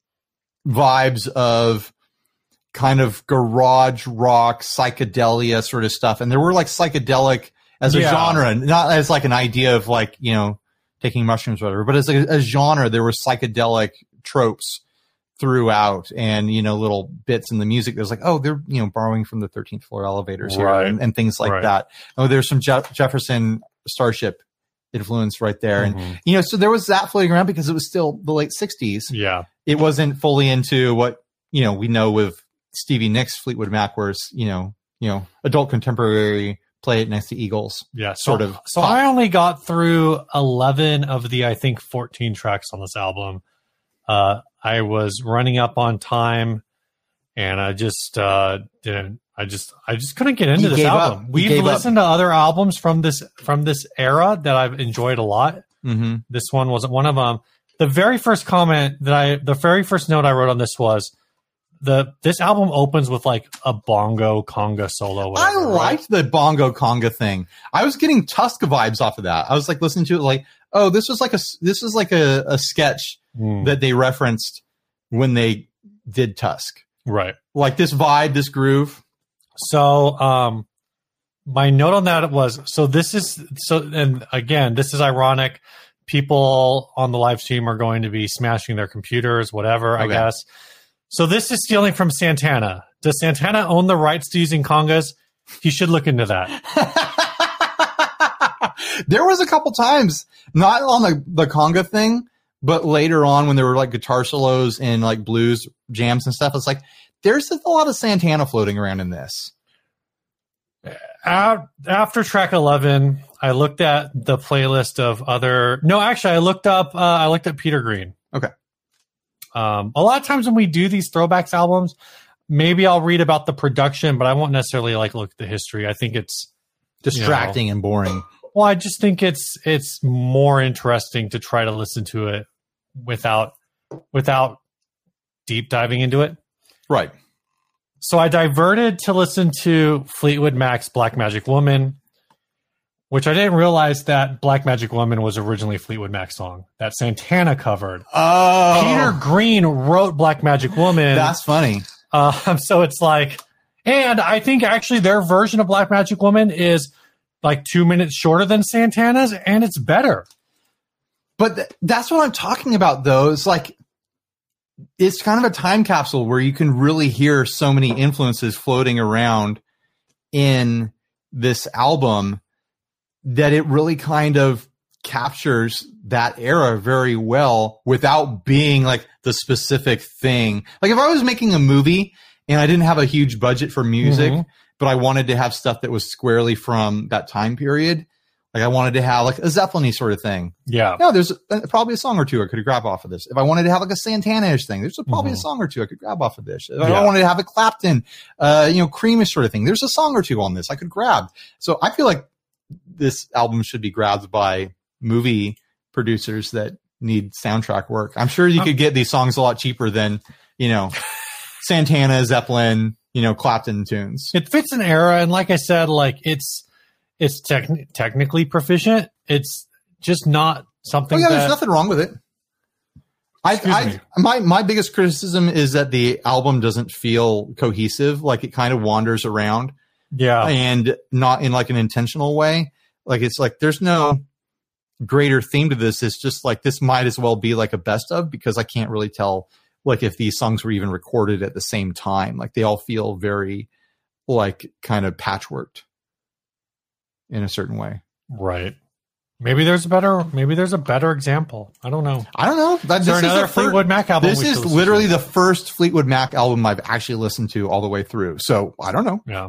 vibes of kind of garage rock, psychedelia sort of stuff, and there were like psychedelic as a
Yeah.
genre, not as like an idea of like, you know, taking mushrooms or whatever, but as a, a genre, there were psychedelic tropes throughout, and you know, little bits in the music. There's like, oh, they're you know borrowing from the thirteenth floor elevators here,
Right.
and, and things like
Right.
that. Oh, there's some Je- Jefferson Starship influence right there, and
Mhm.
you know, so there was that floating around because it was still the late sixties.
Yeah.
It wasn't fully into what you know we know with Stevie Nicks, Fleetwood Mac, where it's you know you know adult contemporary, play it next to Eagles.
Yeah,
sort
so,
of
So
pop.
I only got through eleven of the, I think, fourteen tracks on this album. Uh, I was running up on time, and I just uh, didn't. I just, I just couldn't get into
You
this
gave
album.
up. You
We've
gave up.
listened to other albums from this from this era that I've enjoyed a lot.
Mm-hmm.
This one wasn't one of them. The very first comment that I, the very first note I wrote on this was the this album opens with like a bongo conga solo. Whatever,
I liked the bongo conga thing. I was getting Tusk vibes off of that. I was like listening to it, like, oh, this was like a this is like a, a sketch
Mm,
that they referenced when they did Tusk.
right.
Like this vibe, this groove.
So, um, my note on that was so this is so, and again, this is ironic. People on the live stream are going to be smashing their computers, whatever, I
Okay.
guess. So, this is stealing from Santana. Does Santana own the rights to using congas? He should look into that.
There was a couple times, not on the, the conga thing, but later on when there were like guitar solos and like blues jams and stuff, it's like, there's a lot of Santana floating around in this.
Out, after track eleven, I looked at the playlist of other. No, actually, I looked up. Uh, I looked at Peter Green.
Okay.
Um, a lot of times when we do these throwbacks albums, maybe I'll read about the production, but I won't necessarily like look at the history. I think it's
Distracting and boring.
well, I just think it's it's more interesting to try to listen to it without without deep diving into it.
Right.
So I diverted to listen to Fleetwood Mac's Black Magic Woman, which I didn't realize that Black Magic Woman was originally Fleetwood Mac's song that Santana covered.
Oh,
Peter Green wrote Black Magic Woman.
that's funny.
Um, so it's like, and I think actually their version of Black Magic Woman is like two minutes shorter than Santana's, and it's better.
But th- that's what I'm talking about, though. It's like, it's kind of a time capsule where you can really hear so many influences floating around in this album that it really kind of captures that era very well without being like the specific thing. Like if I was making a movie and I didn't have a huge budget for music,
Mhm.
but I wanted to have stuff that was squarely from that time period, like I wanted to have like a Zeppelin-y sort of thing.
Yeah.
Yeah, there's uh, probably a song or two I could grab off of this. If I wanted to have like a Santana-ish thing, there's probably
Mhm.
a song or two I could grab off of this. If
Yeah.
I wanted to have a Clapton, uh, you know, Creamish sort of thing, there's a song or two on this I could grab. So I feel like this album should be grabbed by movie producers that need soundtrack work. I'm sure you
Oh.
could get these songs a lot cheaper than, you know, Santana, Zeppelin, you know, Clapton tunes.
It fits an era, and like I said, like it's it's techni- technically proficient. It's just not something
Oh yeah,
that
there's nothing wrong with it. I,
Excuse
I
me.
my my biggest criticism is that the album doesn't feel cohesive. Like it kind of wanders around
yeah.
and not in like an intentional way. Like it's like there's no greater theme to this. It's just like this might as well be like a best of, because I can't really tell like if these songs were even recorded at the same time. Like they all feel very like kind of patchworked. in a certain way.
Right. Maybe there's a better. Maybe there's a better example. I don't know.
I don't know. That,
Is there
this is
another
the fir-
Fleetwood Mac album?
This
we
is
should listen
literally
to?
the first Fleetwood Mac album I've actually listened to all the way through. So I don't know.
Yeah.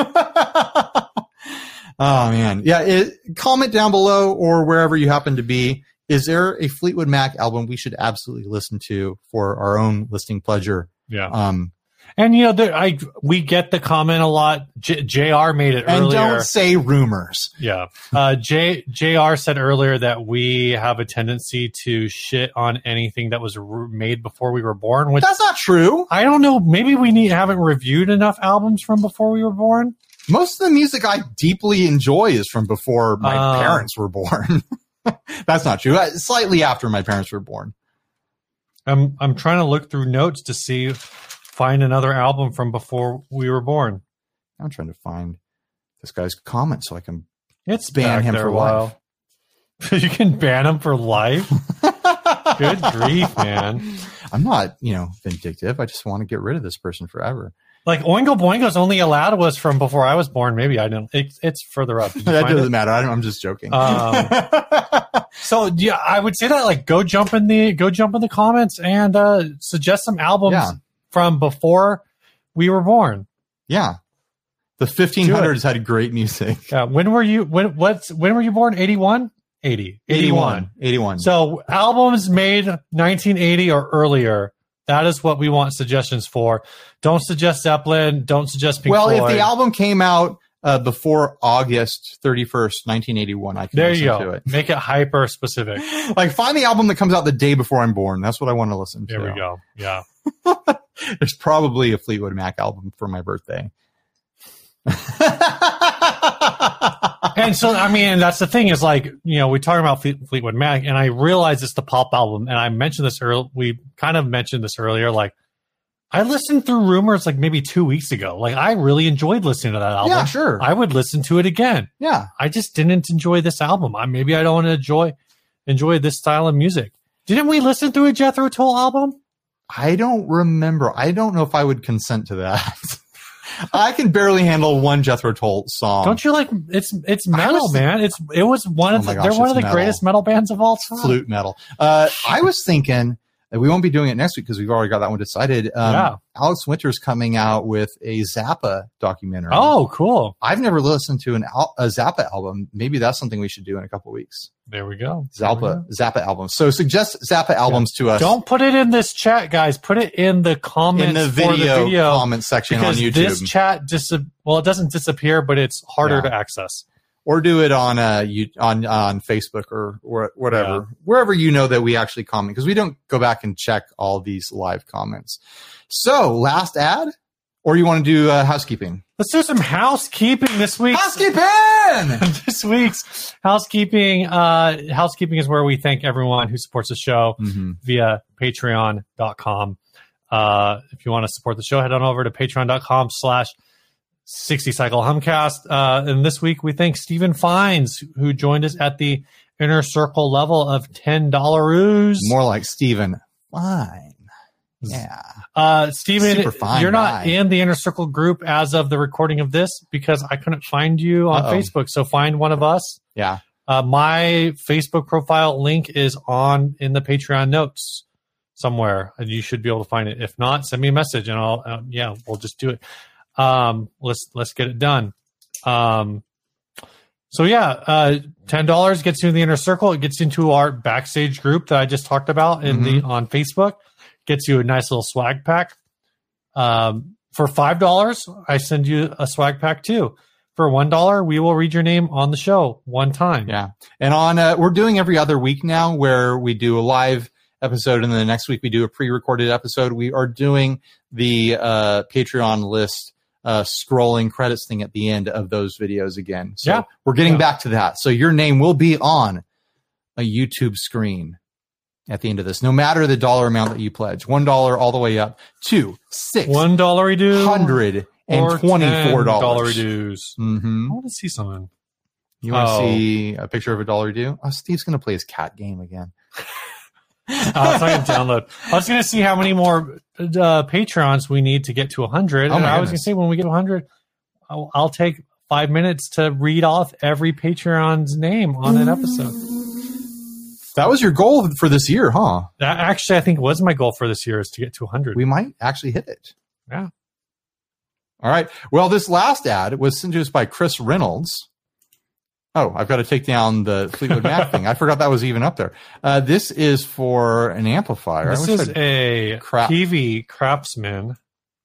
Oh man, yeah. It, comment down below or wherever you happen to be. Is there a Fleetwood Mac album we should absolutely listen to for our own listening pleasure?
Yeah.
Um,
and you know, there, I we get the comment a lot. J- JR made it
and
earlier.
don't say rumors.
Yeah. Uh, J JR said earlier that we have a tendency to shit on anything that was re- made before we were born. Which
That's not true.
I don't know. Maybe we need haven't reviewed enough albums from before we were born.
Most of the music I deeply enjoy is from before my
Uh,
parents were born. That's not true. Uh, Slightly after my parents were born.
I'm I'm trying to look through notes to see find another album from before we were born.
I'm trying to find this guy's comment so I can
It's
ban
back
him
there
for
a while. You can ban him for life. Good grief, man!
I'm not, you know, vindictive. I just want to get rid of this person forever.
Like Oingo Boingo's only allowed was from before I was born. Maybe I don't. It, it's further up. Did you
That
find
doesn't
it?
matter. I don't, I'm just joking.
Um, So yeah, I would say that like go jump in the go jump in the comments and uh, suggest some albums
Yeah.
from before we were born.
yeah. The fifteen hundreds had great music.
Yeah, when were you? When what's when were you born? eighty-one eighty eighty-one
eighty-one
So albums made nineteen eighty or earlier. That is what we want suggestions for. Don't suggest Zeppelin. Don't suggest Pink
well,
Floyd.
if the album came out uh, before August thirty-first, nineteen eighty-one, I can
there
listen
you go.
to it.
Make it hyper specific.
Like, find the album that comes out the day before I'm born. That's what I want to listen to.
There we go. Yeah.
There's probably a Fleetwood Mac album for my birthday.
And so, I mean, that's the thing is like, you know, we talk about Fleet, Fleetwood Mac, and I realize it's the pop album. And I mentioned this earlier. We kind of mentioned this earlier. Like, I listened through Rumors like maybe two weeks ago. Like, I really enjoyed listening to that album.
Yeah, sure.
I would listen to it again.
Yeah.
I just didn't enjoy this album. I, maybe I don't enjoy enjoy this style of music. Didn't we listen to a Jethro Tull album?
I don't remember. I don't know if I would consent to that. I can barely handle one Jethro Tull song.
Don't you like it's it's metal,
was-
man. It's it was one of
Oh my
the,
gosh,
they're one of
it's
the
metal.
greatest metal bands of all time.
Flute metal. Uh, I was thinking that we won't be doing it next week because we've already got that one decided. Um,
Yeah.
Alex Winter's coming out with a Zappa documentary.
Oh, cool.
I've never listened to an al- a Zappa album. Maybe that's something we should do in a couple weeks.
There we go. There we go.
Zappa Zappa albums. So suggest Zappa albums to us
Don't put it in this chat, guys. Put it in the comments
in the
for
video,
the video
comment section on
because
YouTube,
this chat dis- well, it doesn't disappear, but it's harder
Yeah.
to access.
or do it on uh you on on Facebook or, or whatever, wherever you know that we actually comment, because we don't go back and check all these live comments. So last ad, or you want to do uh, housekeeping?
Let's do some housekeeping this week.
Housekeeping.
This week's housekeeping. Uh, housekeeping is where we thank everyone who supports the show
Mm-hmm.
via patreon dot com. Uh, if you want to support the show, head on over to patreon dot com slash sixty cycle humcast. Uh, and this week we thank Stephen Fines, who joined us at the inner circle level of ten dollars.
More like Steven. Fine. Yeah.
Uh, Stephen,
Super fine
you're not
guy.
in the inner circle group as of the recording of this because I couldn't find you on
Uh-oh.
Facebook. So find one of us.
Yeah.
Uh, my Facebook profile link is on in the Patreon notes somewhere, and you should be able to find it. If not, send me a message, and I'll uh, yeah, we'll just do it. Um, let's let's get it done. Um, so yeah, uh, ten dollars gets you in the inner circle. It gets into our backstage group that I just talked about in the on Facebook. Gets you a nice little swag pack. Um, for five dollars, I send you a swag pack too. For one dollar, we will read your name on the show one time.
Yeah. And on, uh, we're doing every other week now where we do a live episode and then the next week we do a pre-recorded episode. We are doing the, uh, Patreon list, uh, scrolling credits thing at the end of those videos again. So
Yeah.
we're getting
Yeah.
back to that. So your name will be on a YouTube screen at the end of this, no matter the dollar amount that you pledge. One dollar all the way up to six
One dollar dues.
hundred and twenty-four dollars.
dues.
Mm-hmm.
I want to see something.
You want to
Oh.
see a picture of a dollar due? Oh, Steve's going to play his cat game again.
Uh, so I can download. I was going to see how many more uh, Patrons we need to get to one hundred.
Oh
and
my
I was going to
goodness.
say when we get one hundred, I'll, I'll take five minutes to read off every Patreon's name on an episode.
That was your goal for this year, huh?
That actually, I think was my goal for this year is to get to one hundred.
We might actually hit it.
Yeah.
All right. Well, this last ad was sent to us by Chris Reynolds. Oh, I've got to take down the Fleetwood Mac thing. I forgot that was even up there. Uh, this is for an amplifier.
This is I'd... a
Crap.
P V Craftsman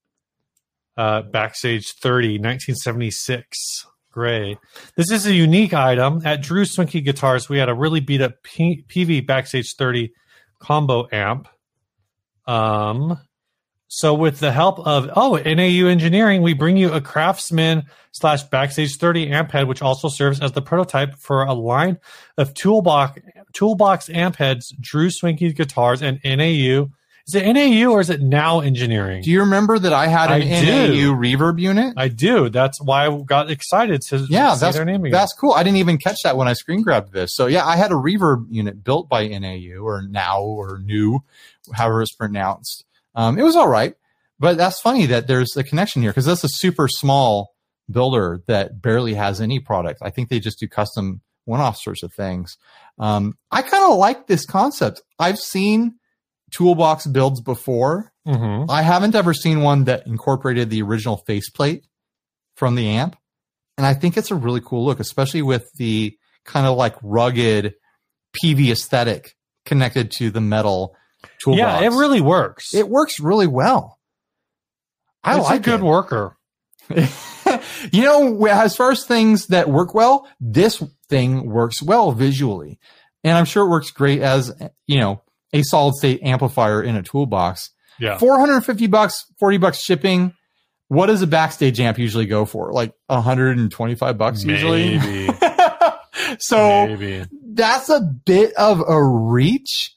uh, Backstage thirty, nineteen seventy-six gray. This is a unique item. At Drew Swinky Guitars, we had a really beat up P- PV Backstage thirty combo amp. Um, so with the help of, oh, N A U Engineering, we bring you a Craftsman slash Backstage thirty amp head, which also serves as the prototype for a line of Toolbox, Toolbox amp heads, Drew Swinky Guitars, and N A U. Is it N A U or is it Now Engineering?
Do you remember that I had an
I
N A U
do.
reverb unit?
I do. That's why I got excited to
yeah,
see
that's,
their name again.
That's cool. I didn't even catch that when I screen grabbed this. So yeah, I had a reverb unit built by N A U or Now or New, however it's pronounced. Um, it was all right, but that's funny that there's a connection here because that's a super small builder that barely has any product. I think they just do custom one-off sorts of things. Um, I kind of like this concept. I've seen Toolbox builds before.
Mm-hmm.
I haven't ever seen one that incorporated the original faceplate from the amp. And I think it's a really cool look, especially with the kind of like rugged P V aesthetic connected to the metal toolbox.
Yeah, it really works.
It works really well. I
it's
like
a good
it.
worker.
You know, as far as things that work well, this thing works well visually. And I'm sure it works great as, you know, a solid state amplifier in a toolbox.
Yeah.
four hundred fifty bucks, forty bucks shipping. What does a Backstage amp usually go for? Like one hundred twenty-five bucks usually?
Maybe.
So
Maybe.
That's a bit of a reach,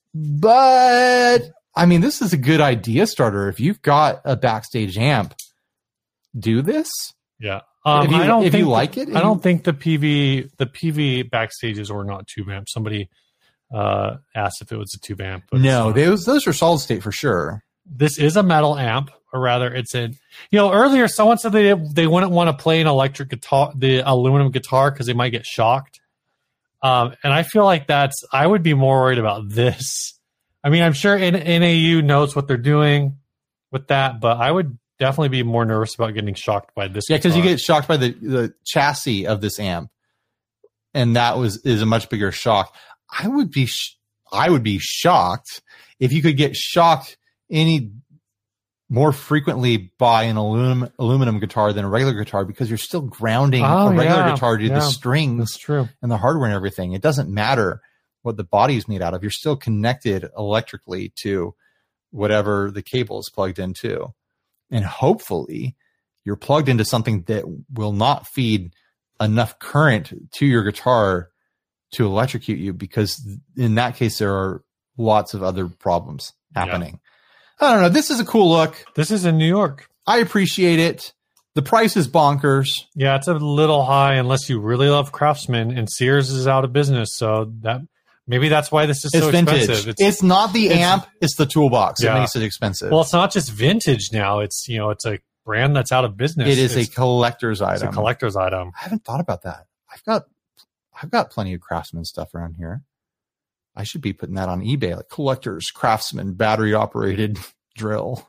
but I mean, this is a good idea starter. If you've got a Backstage amp, do this.
Yeah. Um,
if you,
I don't
if
think
you like it,
I don't think the P V the P V Backstages were not tube amp. Somebody uh, asked if it was a tube amp. But
no, those those are solid state for sure.
This is a metal amp, or rather, it's a. You know, earlier someone said they they wouldn't want to play an electric guitar, the aluminum guitar, because they might get shocked. Um, and I feel like that's. I would be more worried about this. I mean, I'm sure N A U knows what they're doing with that, but I would definitely be more nervous about getting shocked by this.
Yeah, because you
guitar.
get shocked by the, the chassis of this amp, and that was is a much bigger shock. I would be sh- I would be shocked if you could get shocked any more frequently by an aluminum aluminum guitar than a regular guitar, because you're still grounding
Oh,
a regular
yeah,
guitar to
yeah.
the strings
That's true.
and the hardware and everything. It doesn't matter what the body is made out of. You're still connected electrically to whatever the cable is plugged into. And hopefully you're plugged into something that will not feed enough current to your guitar to electrocute you, because in that case, there are lots of other problems happening. Yeah. I don't know. This is a cool look.
This is in New York.
I appreciate it. The price is bonkers.
Yeah, it's a little high unless you really love Craftsman, and Sears is out of business. So that maybe that's why this is
It's
so
vintage.
expensive.
It's, it's not the
it's,
amp, it's the toolbox.
Yeah.
It makes it expensive.
Well, it's not just vintage now. It's, you know, it's a brand that's out of business.
It is
it's,
a collector's
it's
item.
a collector's item.
I haven't thought about that. I've got I've got plenty of Craftsman stuff around here. I should be putting that on eBay, like collector's Craftsman battery operated drill.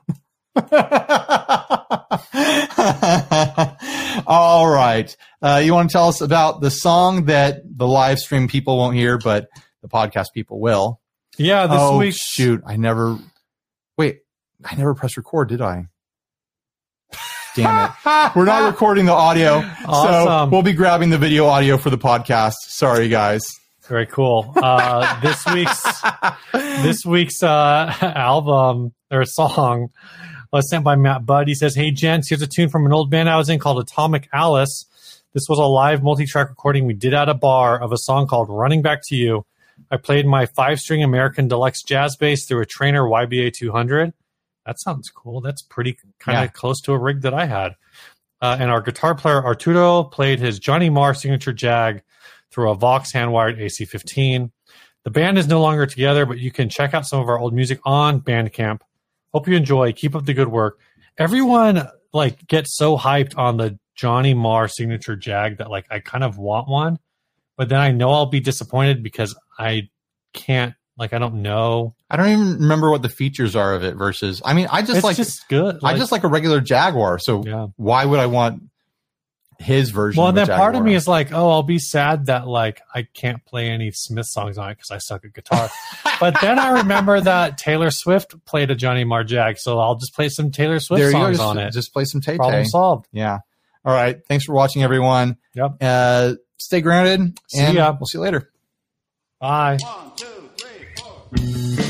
All right. Uh, you want to tell us about the song that the live stream people won't hear, but the podcast people will?
Yeah, this
oh,
week.
shoot. I never, wait, I never pressed record, did I? Damn it. We're not recording the audio.
Awesome.
So we'll be grabbing the video audio for the podcast. Sorry, guys.
Very cool. Uh, this week's this week's uh, album or song was sent by Matt Budd. He says, "Hey gents, here's a tune from an old band I was in called Atomic Alice. This was a live multi-track recording we did at a bar of a song called Running Back to You. I played my five-string American Deluxe jazz bass through a Trainer Y B A two hundred. That sounds cool. That's pretty kind of
Yeah.
close to a rig that I had. Uh, and our guitar player Arturo played his Johnny Marr signature Jag through a Vox hand-wired A C fifteen. The band is no longer together, but you can check out some of our old music on Bandcamp. Hope you enjoy. Keep up the good work." Everyone like get so hyped on the Johnny Marr signature Jag that like I kind of want one, but then I know I'll be disappointed because I can't, like I don't know.
I don't even remember what the features are of it versus. I mean, I just
It's
like
just good.
I just like a regular Jaguar. So
Yeah.
why would I want his version?
Well,
of
and
a
then part of
Jaguar?
me is like, oh, I'll be sad that like I can't play any Smith songs on it because I suck at guitar. But then I remember that Taylor Swift played a Johnny Marr Jag, so I'll just play some Taylor Swift
there you go.
songs
Just,
on it.
just play some Tay
Problem
Tay.
solved.
Yeah. All right. Thanks for watching, everyone.
Yep.
Uh, stay grounded.
See
and
ya.
We'll see you later.
Bye.
One, two, three, four.